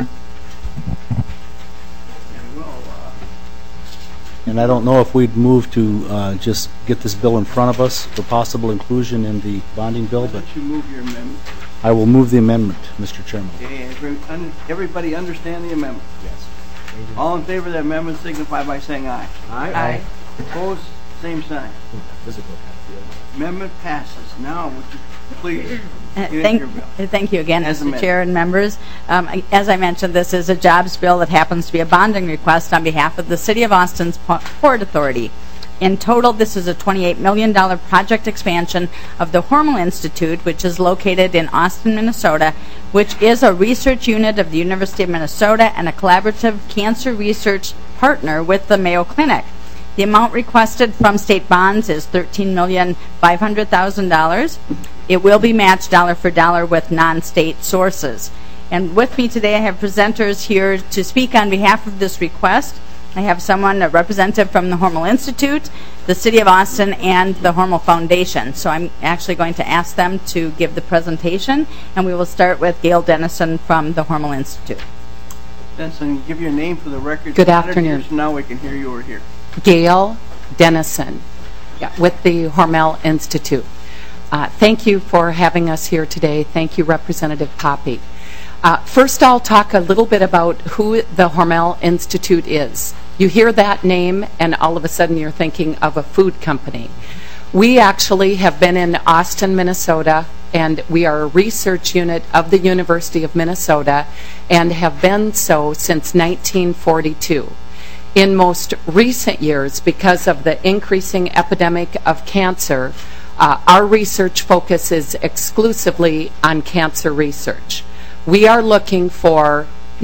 And I don't know if we'd move to uh, just get this bill in front of us for possible inclusion in the bonding bill, but Why don't you move your amendment? I will move the amendment, Mister Chairman. Okay, every- un- everybody understand the amendment? Yes. All in favor of the amendment signify by saying aye. Aye. Aye. Opposed, same sign. Amendment passes. Now, would you please Uh, get Thank, your bill? uh, thank you again, As Mister amended. Chair and members. Um, I- As I mentioned, this is a jobs bill that happens to be a bonding request on behalf of the City of Austin's Po- Port Authority. In total, this is a twenty-eight million dollars project expansion of the Hormel Institute, which is located in Austin, Minnesota, which is a research unit of the University of Minnesota and a collaborative cancer research partner with the Mayo Clinic. The amount requested from state bonds is thirteen million five hundred thousand dollars. It will be matched dollar for dollar with non-state sources. And with me today, I have presenters here to speak on behalf of this request. I have someone, a representative from the Hormel Institute, the City of Austin, and the Hormel Foundation. So I'm actually going to ask them to give the presentation, and we will start with Gail Dennison from the Hormel Institute. Denson, give your name for the record. Good one hundred afternoon. years from now we can hear you over here. Gail Dennison, yeah, with the Hormel Institute. Uh, thank you for having us here today. Thank you, Representative Poppy. Uh, first, I'll talk a little bit about who the Hormel Institute is. You hear that name, and all of a sudden you're thinking of a food company. We actually have been in Austin, Minnesota, and we are a research unit of the University of Minnesota and have been so since nineteen forty-two. In most recent years, because of the increasing epidemic of cancer, uh, our research focuses exclusively on cancer research. We are looking for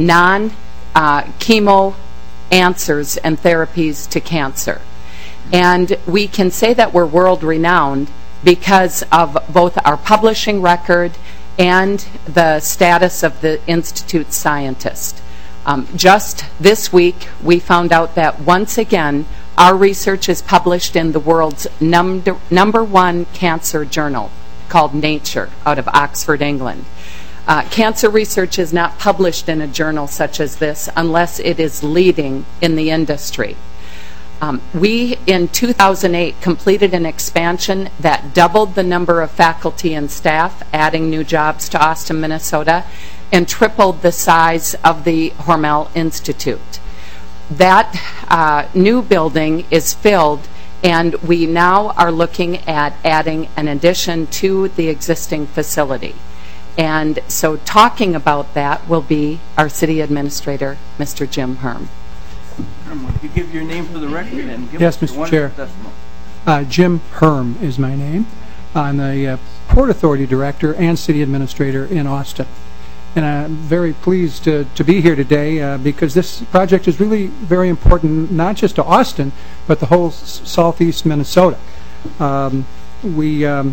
non-chemo answers and therapies to cancer. And we can say that we're world-renowned because of both our publishing record and the status of the Institute's scientists. Um, just this week, we found out that once again, our research is published in the world's number, number one cancer journal called Nature out of Oxford, England. Uh, cancer research is not published in a journal such as this unless it is leading in the industry. Um, we, in two thousand eight, completed an expansion that doubled the number of faculty and staff, adding new jobs to Austin, Minnesota, and tripled the size of the Hormel Institute. That uh, new building is filled, and we now are looking at adding an addition to the existing facility. And so talking about that will be our city administrator, Mister Jim Herm. Herm, would you give your name for the record and give Yes, us Mister your Chair. wonderful testimony? Uh, Jim Herm is my name. I'm the uh, Port Authority Director and City Administrator in Austin. And I'm very pleased to, to be here today uh, because this project is really very important, not just to Austin, but the whole s- southeast Minnesota. Um, we, um,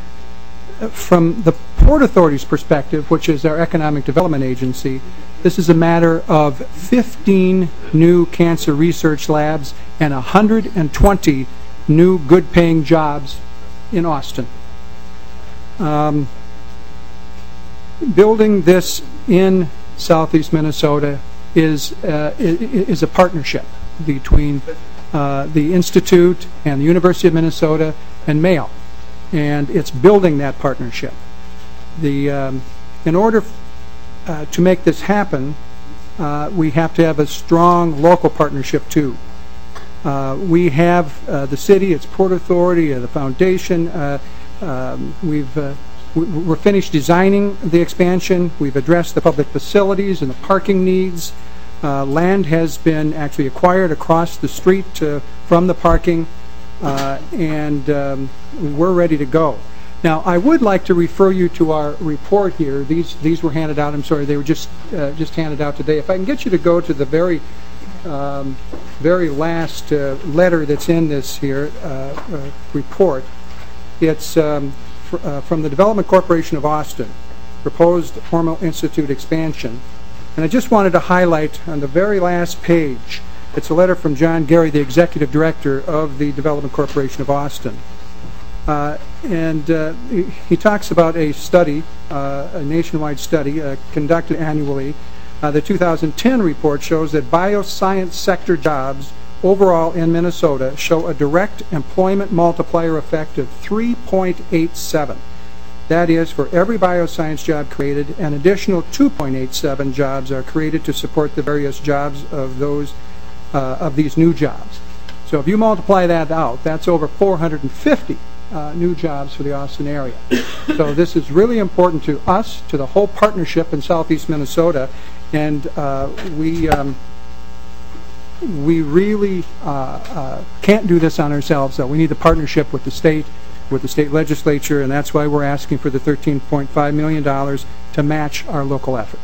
from the Port Authority's perspective, which is our economic development agency, this is a matter of fifteen new cancer research labs and one hundred twenty new good-paying jobs in Austin. Um, building this in southeast Minnesota is uh, is a partnership between uh, the Institute and the University of Minnesota and Mayo, and it's building that partnership. The um, in order uh, to make this happen, uh, we have to have a strong local partnership too. Uh, we have uh, the city, its Port Authority, uh, the foundation. Uh, um, we've uh, we're finished designing the expansion. We've addressed the public facilities and the parking needs. Uh, land has been actually acquired across the street uh, from the parking, uh, and um, we're ready to go. Now, I would like to refer you to our report here. These these were handed out. I'm sorry, they were just uh, just handed out today. If I can get you to go to the very um, very last uh, letter that's in this here uh, uh, report. It's um, fr uh, from the Development Corporation of Austin, proposed Hormel Institute expansion. And I just wanted to highlight on the very last page, it's a letter from John Gary, the Executive Director of the Development Corporation of Austin. Uh, and uh, he, he talks about a study, uh, a nationwide study uh, conducted annually. Uh, the two thousand ten report shows that bioscience sector jobs overall in Minnesota show a direct employment multiplier effect of three point eight seven. That is, for every bioscience job created, an additional two point eight seven jobs are created to support the various jobs of those uh, of these new jobs. So if you multiply that out, that's over four hundred fifty uh, new jobs for the Austin area. So this is really important to us, to the whole partnership in Southeast Minnesota, and uh, we um, we really uh, uh, can't do this on ourselves. So we need the partnership with the state, with the state legislature, and that's why we're asking for the thirteen point five million dollars to match our local effort.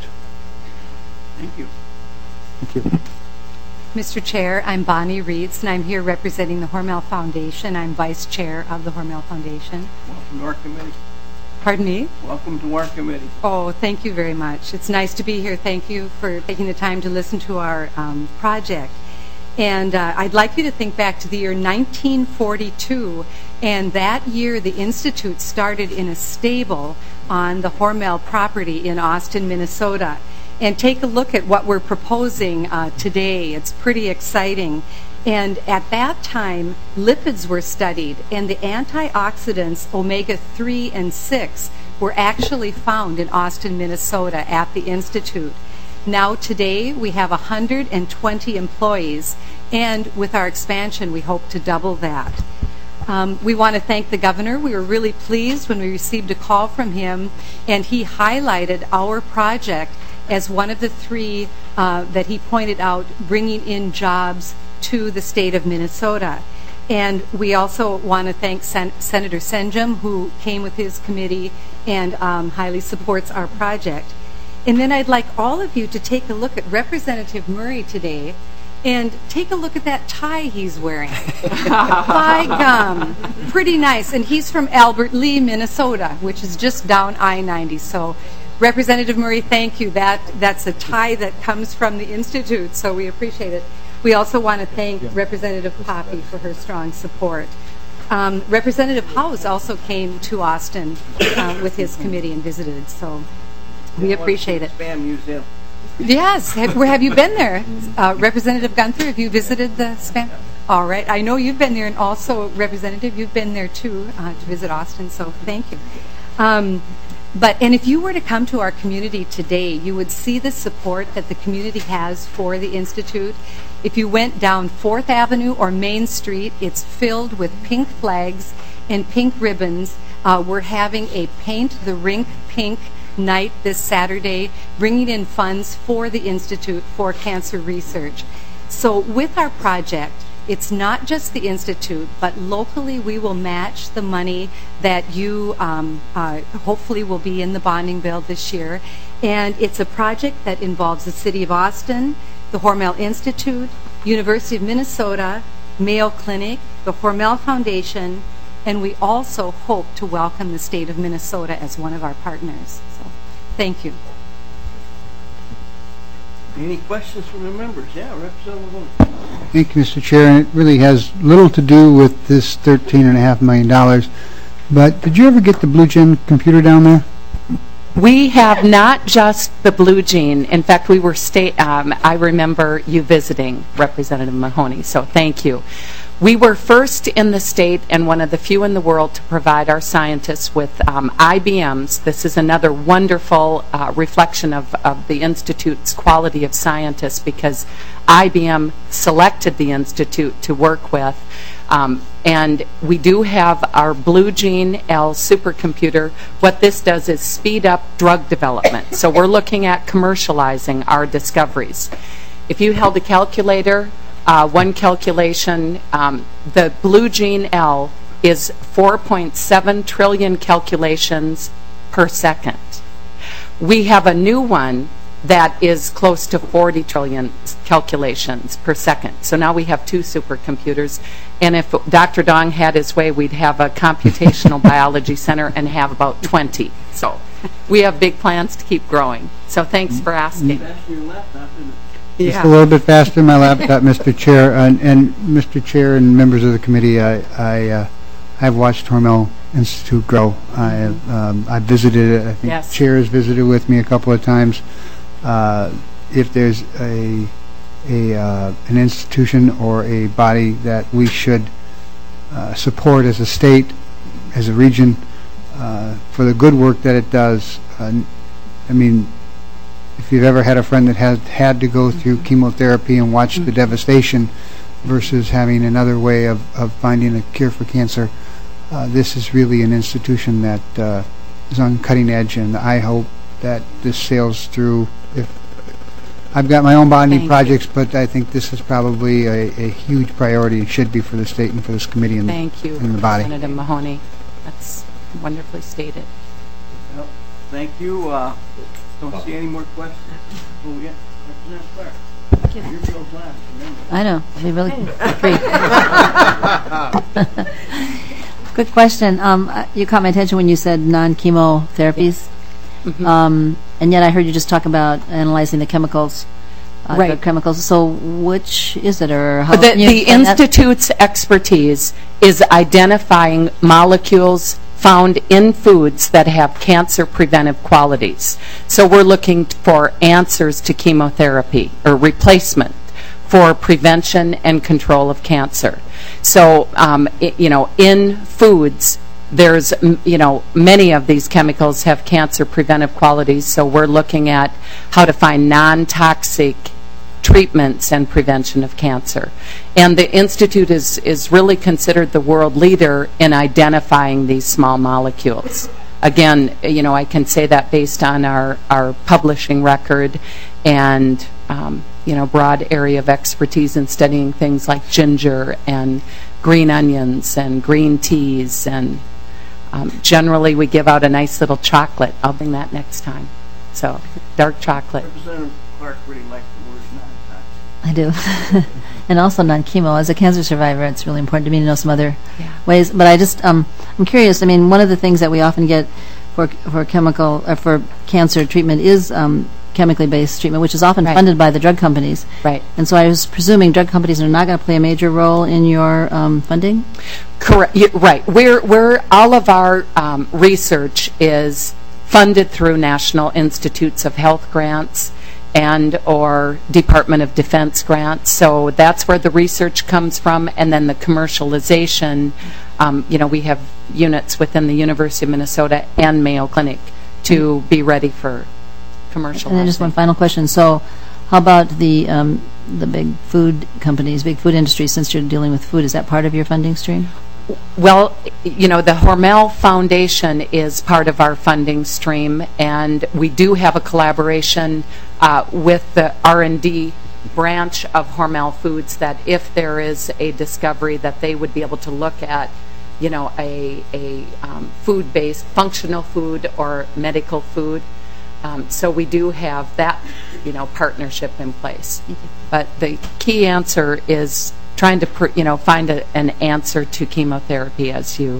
Thank you. Thank you. Mister Chair, I'm Bonnie Reeds, and I'm here representing the Hormel Foundation. I'm Vice Chair of the Hormel Foundation. Welcome to our committee. Pardon me? Welcome to our committee. Oh, thank you very much. It's nice to be here. Thank you for taking the time to listen to our um, project. And uh, I'd like you to think back to the year nineteen forty-two, and that year the Institute started in a stable on the Hormel property in Austin, Minnesota. And take a look at what we're proposing uh, today. It's pretty exciting. And at that time, lipids were studied, and the antioxidants omega three and six were actually found in Austin, Minnesota at the Institute. Now today we have one hundred twenty employees, and with our expansion we hope to double that. Um, we want to thank the governor. We were really pleased when we received a call from him, and he highlighted our project as one of the three uh, that he pointed out bringing in jobs to the state of Minnesota. And we also want to thank Sen Senator Senjum, who came with his committee and um, highly supports our project. And then I'd like all of you to take a look at Representative Murray today, and take a look at that tie he's wearing. By gum, pretty nice. And he's from Albert Lea, Minnesota, which is just down I ninety. So Representative Murray, thank you. That that's a tie that comes from the Institute, so we appreciate it. We also want to thank Representative Poppy for her strong support. Um, Representative House also came to Austin uh, with his committee and visited, so we appreciate it. Spam Museum. Yes. Have, where have you been there? Uh, Representative Gunther, have you visited the spam? All right. I know you've been there, and also, Representative, you've been there too uh, to visit Austin, so thank you. Um, But, and if you were to come to our community today, you would see the support that the community has for the Institute. If you went down fourth Avenue or Main Street, it's filled with pink flags and pink ribbons. Uh, we're having a Paint the Rink Pink night this Saturday, bringing in funds for the Institute for cancer research. So with our project, it's not just the Institute, but locally we will match the money that you um, uh, hopefully will be in the bonding bill this year. And it's a project that involves the City of Austin, the Hormel Institute, University of Minnesota, Mayo Clinic, the Hormel Foundation, and we also hope to welcome the state of Minnesota as one of our partners. So, thank you. Any questions from the members? Yeah, Representative Wood. Thank you, Mister Chair. And it really has little to do with this thirteen and a half million dollars. But did you ever get the Blue Gem computer down there? We have not just the blue gene. In fact, we were state. Um, I remember you visiting, Representative Mahoney. So thank you. We were first in the state and one of the few in the world to provide our scientists with um, I B Ms. This is another wonderful uh, reflection of, of the Institute's quality of scientists, because I B M selected the Institute to work with. Um, and we do have our Blue Gene L supercomputer. What this does is speed up drug development. So we're looking at commercializing our discoveries. If you held a calculator, Uh, one calculation, um, the Blue Gene L is four point seven trillion calculations per second. We have a new one that is close to forty trillion calculations per second. So now we have two supercomputers. And if Doctor Dong had his way, we'd have a computational biology center and have about twenty. So we have big plans to keep growing. So thanks for asking. Just a little bit faster in my laptop, Mister Chair. And, and Mister Chair and members of the committee, I, I, uh, I've watched Hormel Institute grow. I have, um, I visited it. I think Yes. Chair has visited with me a couple of times. Uh, if there's a, a uh, an institution or a body that we should uh, support as a state, as a region, uh, for the good work that it does, uh, I mean, if you've ever had a friend that has had to go through chemotherapy and watch the devastation versus having another way of, of finding a cure for cancer, uh, this is really an institution that uh, is on cutting edge, and I hope that this sails through. If I've got my own bonding Thank projects, but I think this is probably a, a huge priority and should be for the state and for this committee and, Thank you, and the body. Representative Mahoney. That's wonderfully stated. Well, thank you. Uh, don't see any more questions. Oh, yeah. Representative Clark. Your bill's last, remember. I know. It'll be really brief. Quick question. Um, uh, you caught my attention when you said non-chemo therapies. Mm-hmm. Um, and yet I heard you just talk about analyzing the chemicals, uh, Right. drug chemicals. So which is it, or how? The, can you the explain that? Institute's expertise is identifying molecules found in foods that have cancer preventive qualities. So we're looking for answers to chemotherapy or replacement for prevention and control of cancer. So, um, it, you know, in foods, there's, m- you know, many of these chemicals have cancer preventive qualities, so we're looking at how to find non-toxic treatments and prevention of cancer. And the Institute is, is really considered the world leader in identifying these small molecules. Again, you know, I can say that based on our, our publishing record and, um, you know, broad area of expertise in studying things like ginger and green onions and green teas. And um, generally we give out a nice little chocolate. I'll bring that next time. So, dark chocolate. Representative Clark really liked the word non-toxic. I do. And also non-chemo. As a cancer survivor, it's really important to me to know some other Yeah. ways. But I just, um, I'm curious. I mean, one of the things that we often get for for chemical uh, for cancer treatment is um, chemically based treatment, which is often Right. funded by the drug companies. Right. And so I was presuming drug companies are not going to play a major role in your um, funding. Correct. y- Right. We're, we're, all of our um, research is funded through National Institutes of Health grants and or Department of Defense grants. So that's where the research comes from. And then the commercialization, um, you know, we have units within the University of Minnesota and Mayo Clinic to be ready for commercializing. And then just one final question. So how about the um, the big food companies, big food industry, since you're dealing with food? Is that part of your funding stream? Well, you know, the Hormel Foundation is part of our funding stream, and we do have a collaboration uh, with the R and D branch of Hormel Foods that if there is a discovery that they would be able to look at, you know, a, a um, food-based, functional food or medical food. Um, so we do have that, you know, partnership in place. But the key answer is trying to, pr- you know, find a, an answer to chemotherapy as you,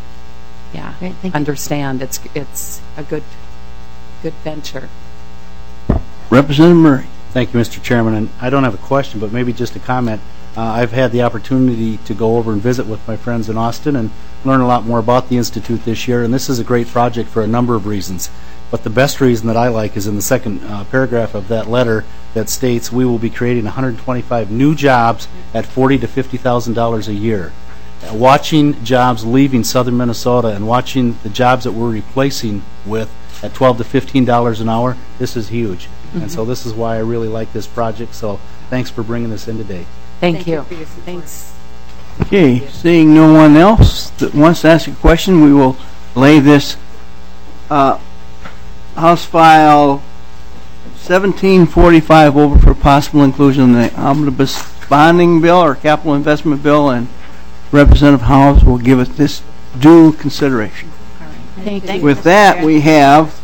yeah, Great, thank you. understand. It's it's a good good venture. Representative Murray. Thank you, Mister Chairman. And I don't have a question, but maybe just a comment. Uh, I've had the opportunity to go over and visit with my friends in Austin and learn a lot more about the Institute this year, and this is a great project for a number of reasons. But the best reason that I like is in the second uh, paragraph of that letter that states we will be creating one hundred twenty-five new jobs at forty thousand to fifty thousand dollars a year. Uh, watching jobs leaving southern Minnesota and watching the jobs that we're replacing with at twelve to fifteen dollars an hour, this is huge. Mm-hmm. And so this is why I really like this project. So thanks for bringing this in today. Thank, Thank you. you for your support. Thanks. Okay, seeing no one else that wants to ask a question, we will lay this uh, House File seventeen forty-five over for possible inclusion in the omnibus bonding bill or capital investment bill, and Representative Howes will give it this due consideration. Thank you. With that, we have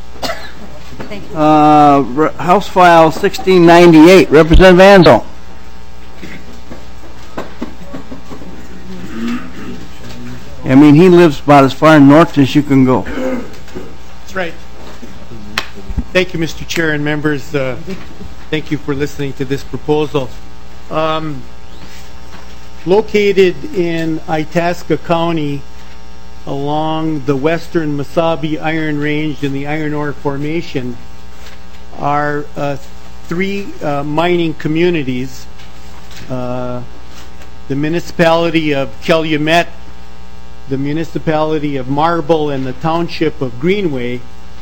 uh, Re- House File sixteen ninety-eight, Representative Anzel. I mean, he lives about as far north as you can go. That's right. Thank you, Mister Chair and members. Uh, thank you for listening to this proposal. Um, located in Itasca County along the western Mesabi Iron Range in the Iron Ore Formation are uh, three uh, mining communities. Uh, the municipality of Calumet, the municipality of Marble, and the township of Greenway,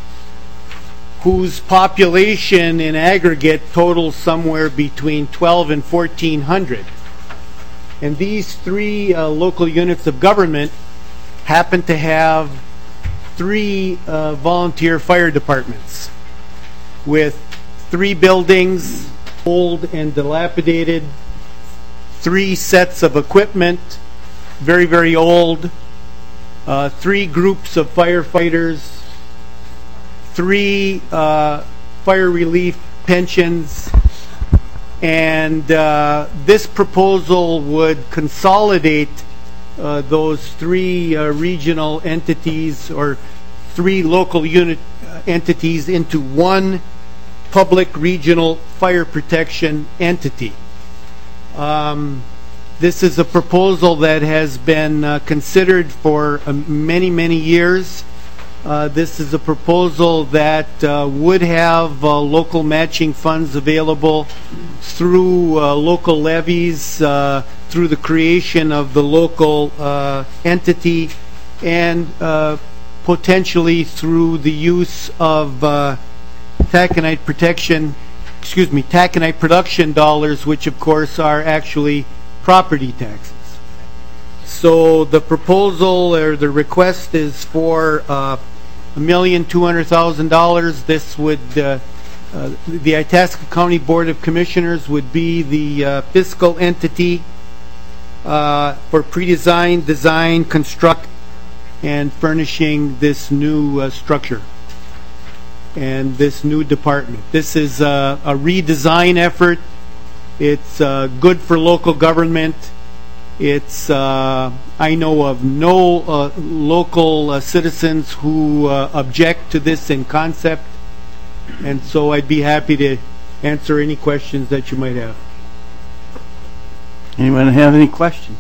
whose population in aggregate totals somewhere between twelve and fourteen hundred. And these three uh, local units of government happen to have three uh, volunteer fire departments with three buildings, old and dilapidated, three sets of equipment, very, very old, Uh, three groups of firefighters, three uh, fire relief pensions, and uh, this proposal would consolidate uh, those three uh, regional entities or three local unit uh, entities into one public regional fire protection entity. Um, This is a proposal that has been uh, considered for uh, many, many years. Uh, this is a proposal that uh, would have uh, local matching funds available through uh, local levies, uh, through the creation of the local uh, entity, and uh, potentially through the use of uh, taconite protection, excuse me, taconite production dollars, which of course are actually property taxes. So the proposal or the request is for a million two hundred thousand dollars. This would uh, uh, the Itasca County Board of Commissioners would be the uh, fiscal entity uh, for pre-design, design, construct, and furnishing this new uh, structure and this new department. This is uh, a redesign effort. It's uh, good for local government. It's uh, I know of no uh, local uh, citizens who uh, object to this in concept, and so I'd be happy to answer any questions that you might have. Anyone have any questions?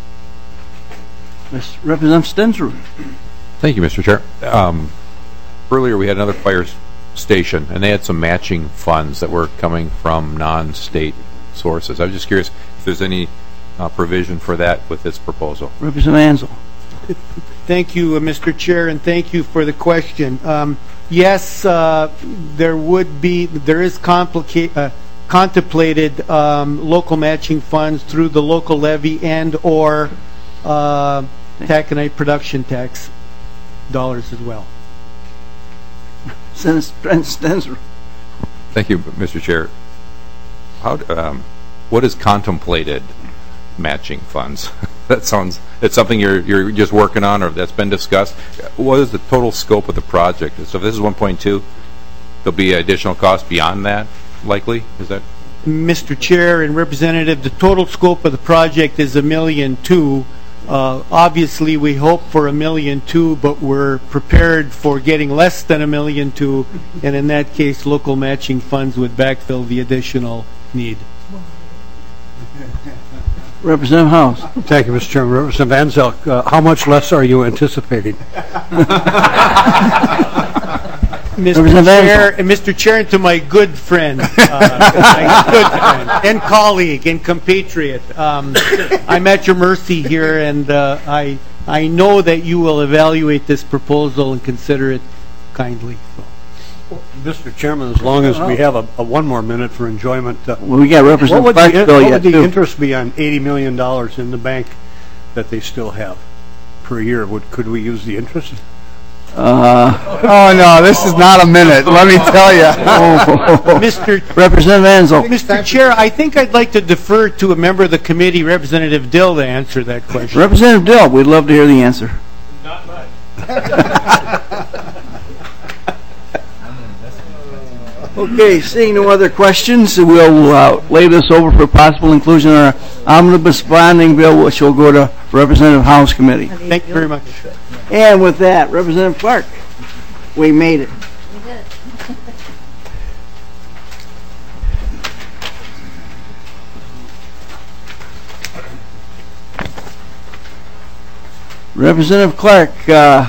Mister Representative Stensrud. Thank you, Mister Chair. Um, earlier we had another fire station, and they had some matching funds that were coming from non-state sources. I was just curious if there's any uh, provision for that with this proposal. Representative Anzel. Thank you, uh, Mister Chair, and thank you for the question. Um, yes, uh, there would be, there is complica- uh, contemplated um, local matching funds through the local levy and or uh, taconite production tax dollars as well. Senator Stensrud. Thank you, Mister Chair. How, um, what is contemplated matching funds? That sounds, it's something you're you're just working on or that's been discussed. What is the total scope of the project? So if this is one point two, there'll be additional cost beyond that, likely? Is that? Mister Chair and Representative, the total scope of the project is a million two. Uh, obviously, we hope for a million two, but we're prepared for getting less than a million two, and in that case, local matching funds would backfill the additional need. Representative House. Thank you, Mister Chairman. Representative Van Zelk, uh, how much less are you anticipating? Mister Chair, Mister Chair, and to my good friend, uh, my good friend and colleague and compatriot, um, I'm at your mercy here, and uh, I I know that you will evaluate this proposal and consider it kindly. So. Mister Chairman, as long as we have a, a one more minute for enjoyment, uh, well, we got Representative what would Clark the, bill what yet, would the too. interest be on eighty million dollars in the bank that they still have per year? Would could we use the interest? Uh, oh no, this is not a minute. Let me tell you, Mister Representative Anzel. Mister Chair, I think I'd like to defer to a member of the committee, Representative Dill, to answer that question. Representative Dill, we'd love to hear the answer. Not much. Okay, seeing no other questions, we'll uh, lay this over for possible inclusion in our omnibus bonding bill, which will go to Representative House Committee. Thank you very much. And with that, Representative Clark, we made it. We did it. Representative Clark uh,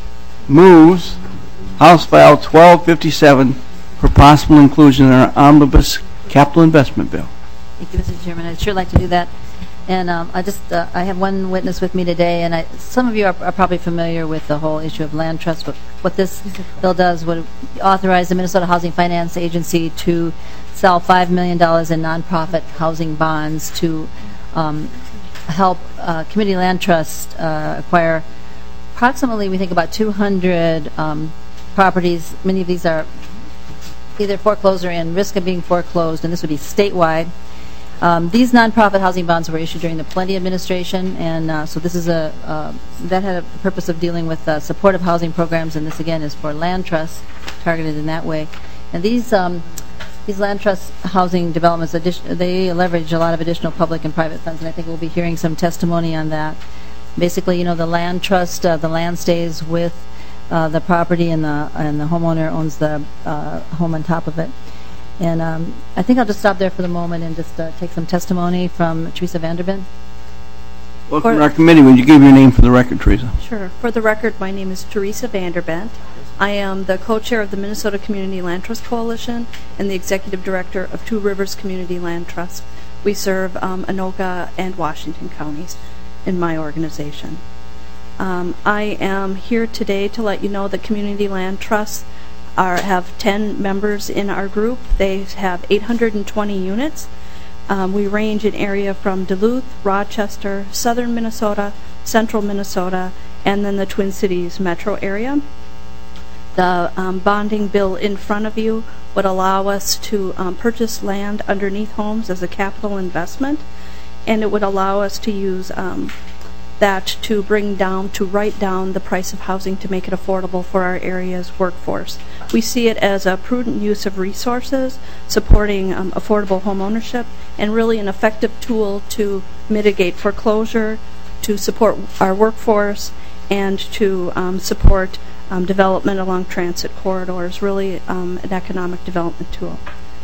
moves House File twelve fifty-seven for possible inclusion in our omnibus capital investment bill. Thank you, Mister Chairman. I'd sure like to do that. And um, I just, uh, I have one witness with me today, and I, some of you are, are probably familiar with the whole issue of land trust. But what this bill does would authorize the Minnesota Housing Finance Agency to sell five million dollars in nonprofit housing bonds to um, help uh, community land trust uh, acquire approximately, we think, about two hundred um, properties. Many of these are either foreclosed or in risk of being foreclosed, and this would be statewide. Um, these nonprofit housing bonds were issued during the Plenty administration, and uh, so this is a uh, that had a purpose of dealing with uh, supportive housing programs, and this again is for land trusts targeted in that way. And these um, these land trust housing developments, addition, they leverage a lot of additional public and private funds, and I think we'll be hearing some testimony on that. Basically, you know, the land trust, uh, the land stays with uh, the property, and the and the homeowner owns the uh, home on top of it. And um, I think I'll just stop there for the moment and just uh, take some testimony from Teresa Vanderbent. Welcome to our committee. Would you give your name for the record, Teresa? Sure. For the record, my name is Teresa Vanderbent. I am the co-chair of the Minnesota Community Land Trust Coalition and the executive director of Two Rivers Community Land Trust. We serve um, Anoka and Washington counties in my organization. Um, I am here today to let you know that Community Land Trusts Are, have ten members in our group. They have eight hundred twenty units. Um, we range in area from Duluth, Rochester, southern Minnesota, central Minnesota, and then the Twin Cities metro area. The um, bonding bill in front of you would allow us to um, purchase land underneath homes as a capital investment, and it would allow us to use um, that to bring down, to write down the price of housing to make it affordable for our area's workforce. We see it as a prudent use of resources, supporting um, affordable home ownership, and really an effective tool to mitigate foreclosure, to support our workforce, and to um, support um, development along transit corridors, really um, an economic development tool.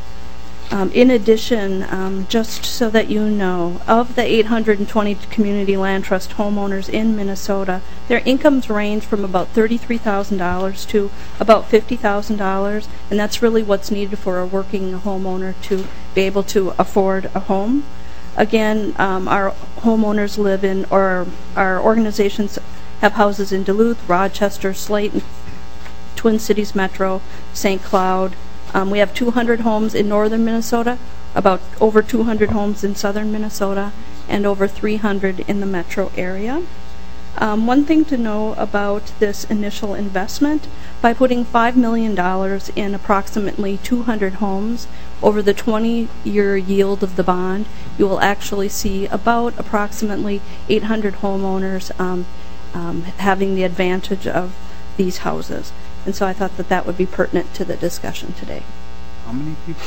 Um, in addition, um, just so that you know, of the eight hundred twenty community land trust homeowners in Minnesota, their incomes range from about thirty-three thousand dollars to about fifty thousand dollars, and that's really what's needed for a working homeowner to be able to afford a home. Again, um, our homeowners live in, or our organizations have houses in Duluth, Rochester, Slayton, Twin Cities Metro, Saint Cloud. Um, we have two hundred homes in northern Minnesota, about over two hundred homes in southern Minnesota, and over three hundred in the metro area. Um, one thing to know about this initial investment, by putting five million dollars in approximately two hundred homes over the twenty-year yield of the bond, you will actually see about approximately eight hundred homeowners um, um, having the advantage of these houses. And so I thought that that would be pertinent to the discussion today. How many people?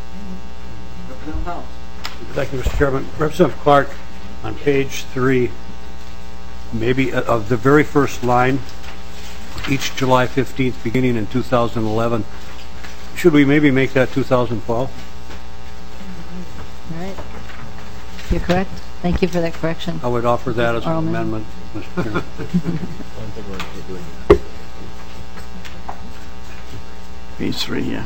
Thank you, Mister Chairman. Representative Clark, on page three, maybe uh, of the very first line, each July fifteenth beginning in two thousand eleven, should we maybe make that two thousand twelve? All right. You're correct. Thank you for that correction. I would offer that as an Oral amendment, Mister Chairman. Page three, yeah.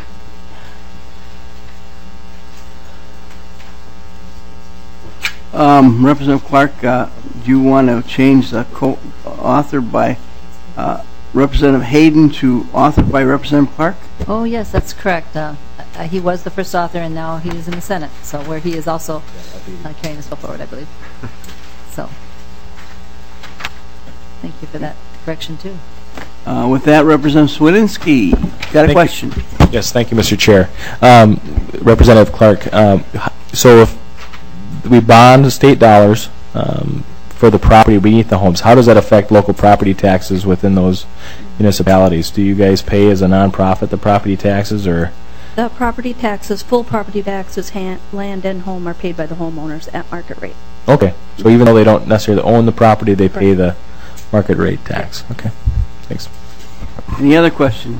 Um, Representative Clark, uh, do you want to change the co-author by uh, Representative Hayden to authored by Representative Clark? Oh, yes, that's correct. Uh, uh, he was the first author, and now he is in the Senate, so where he is also uh, carrying this bill forward, I believe. So, thank you for that correction, too. Uh, with that, Representative Swedinski, got a Thank question? You. Yes, thank you, Mister Chair. Um, Representative Clark, um, so if we bond state dollars um, for the property beneath the homes, how does that affect local property taxes within those municipalities? Do you guys pay as a nonprofit the property taxes, or? The property taxes, full property taxes, hand, land and home are paid by the homeowners at market rate. Okay, so even though they don't necessarily own the property, they pay the market rate tax. Okay, thanks. Any other questions?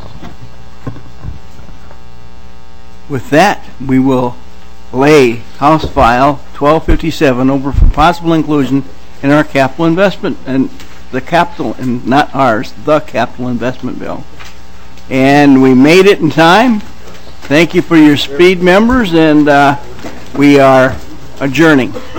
With that, we will lay House File twelve fifty-seven over for possible inclusion in our capital investment, and the capital, and not ours, the capital investment bill. And we made it in time. Thank you for your speed, members, and uh, we are adjourning.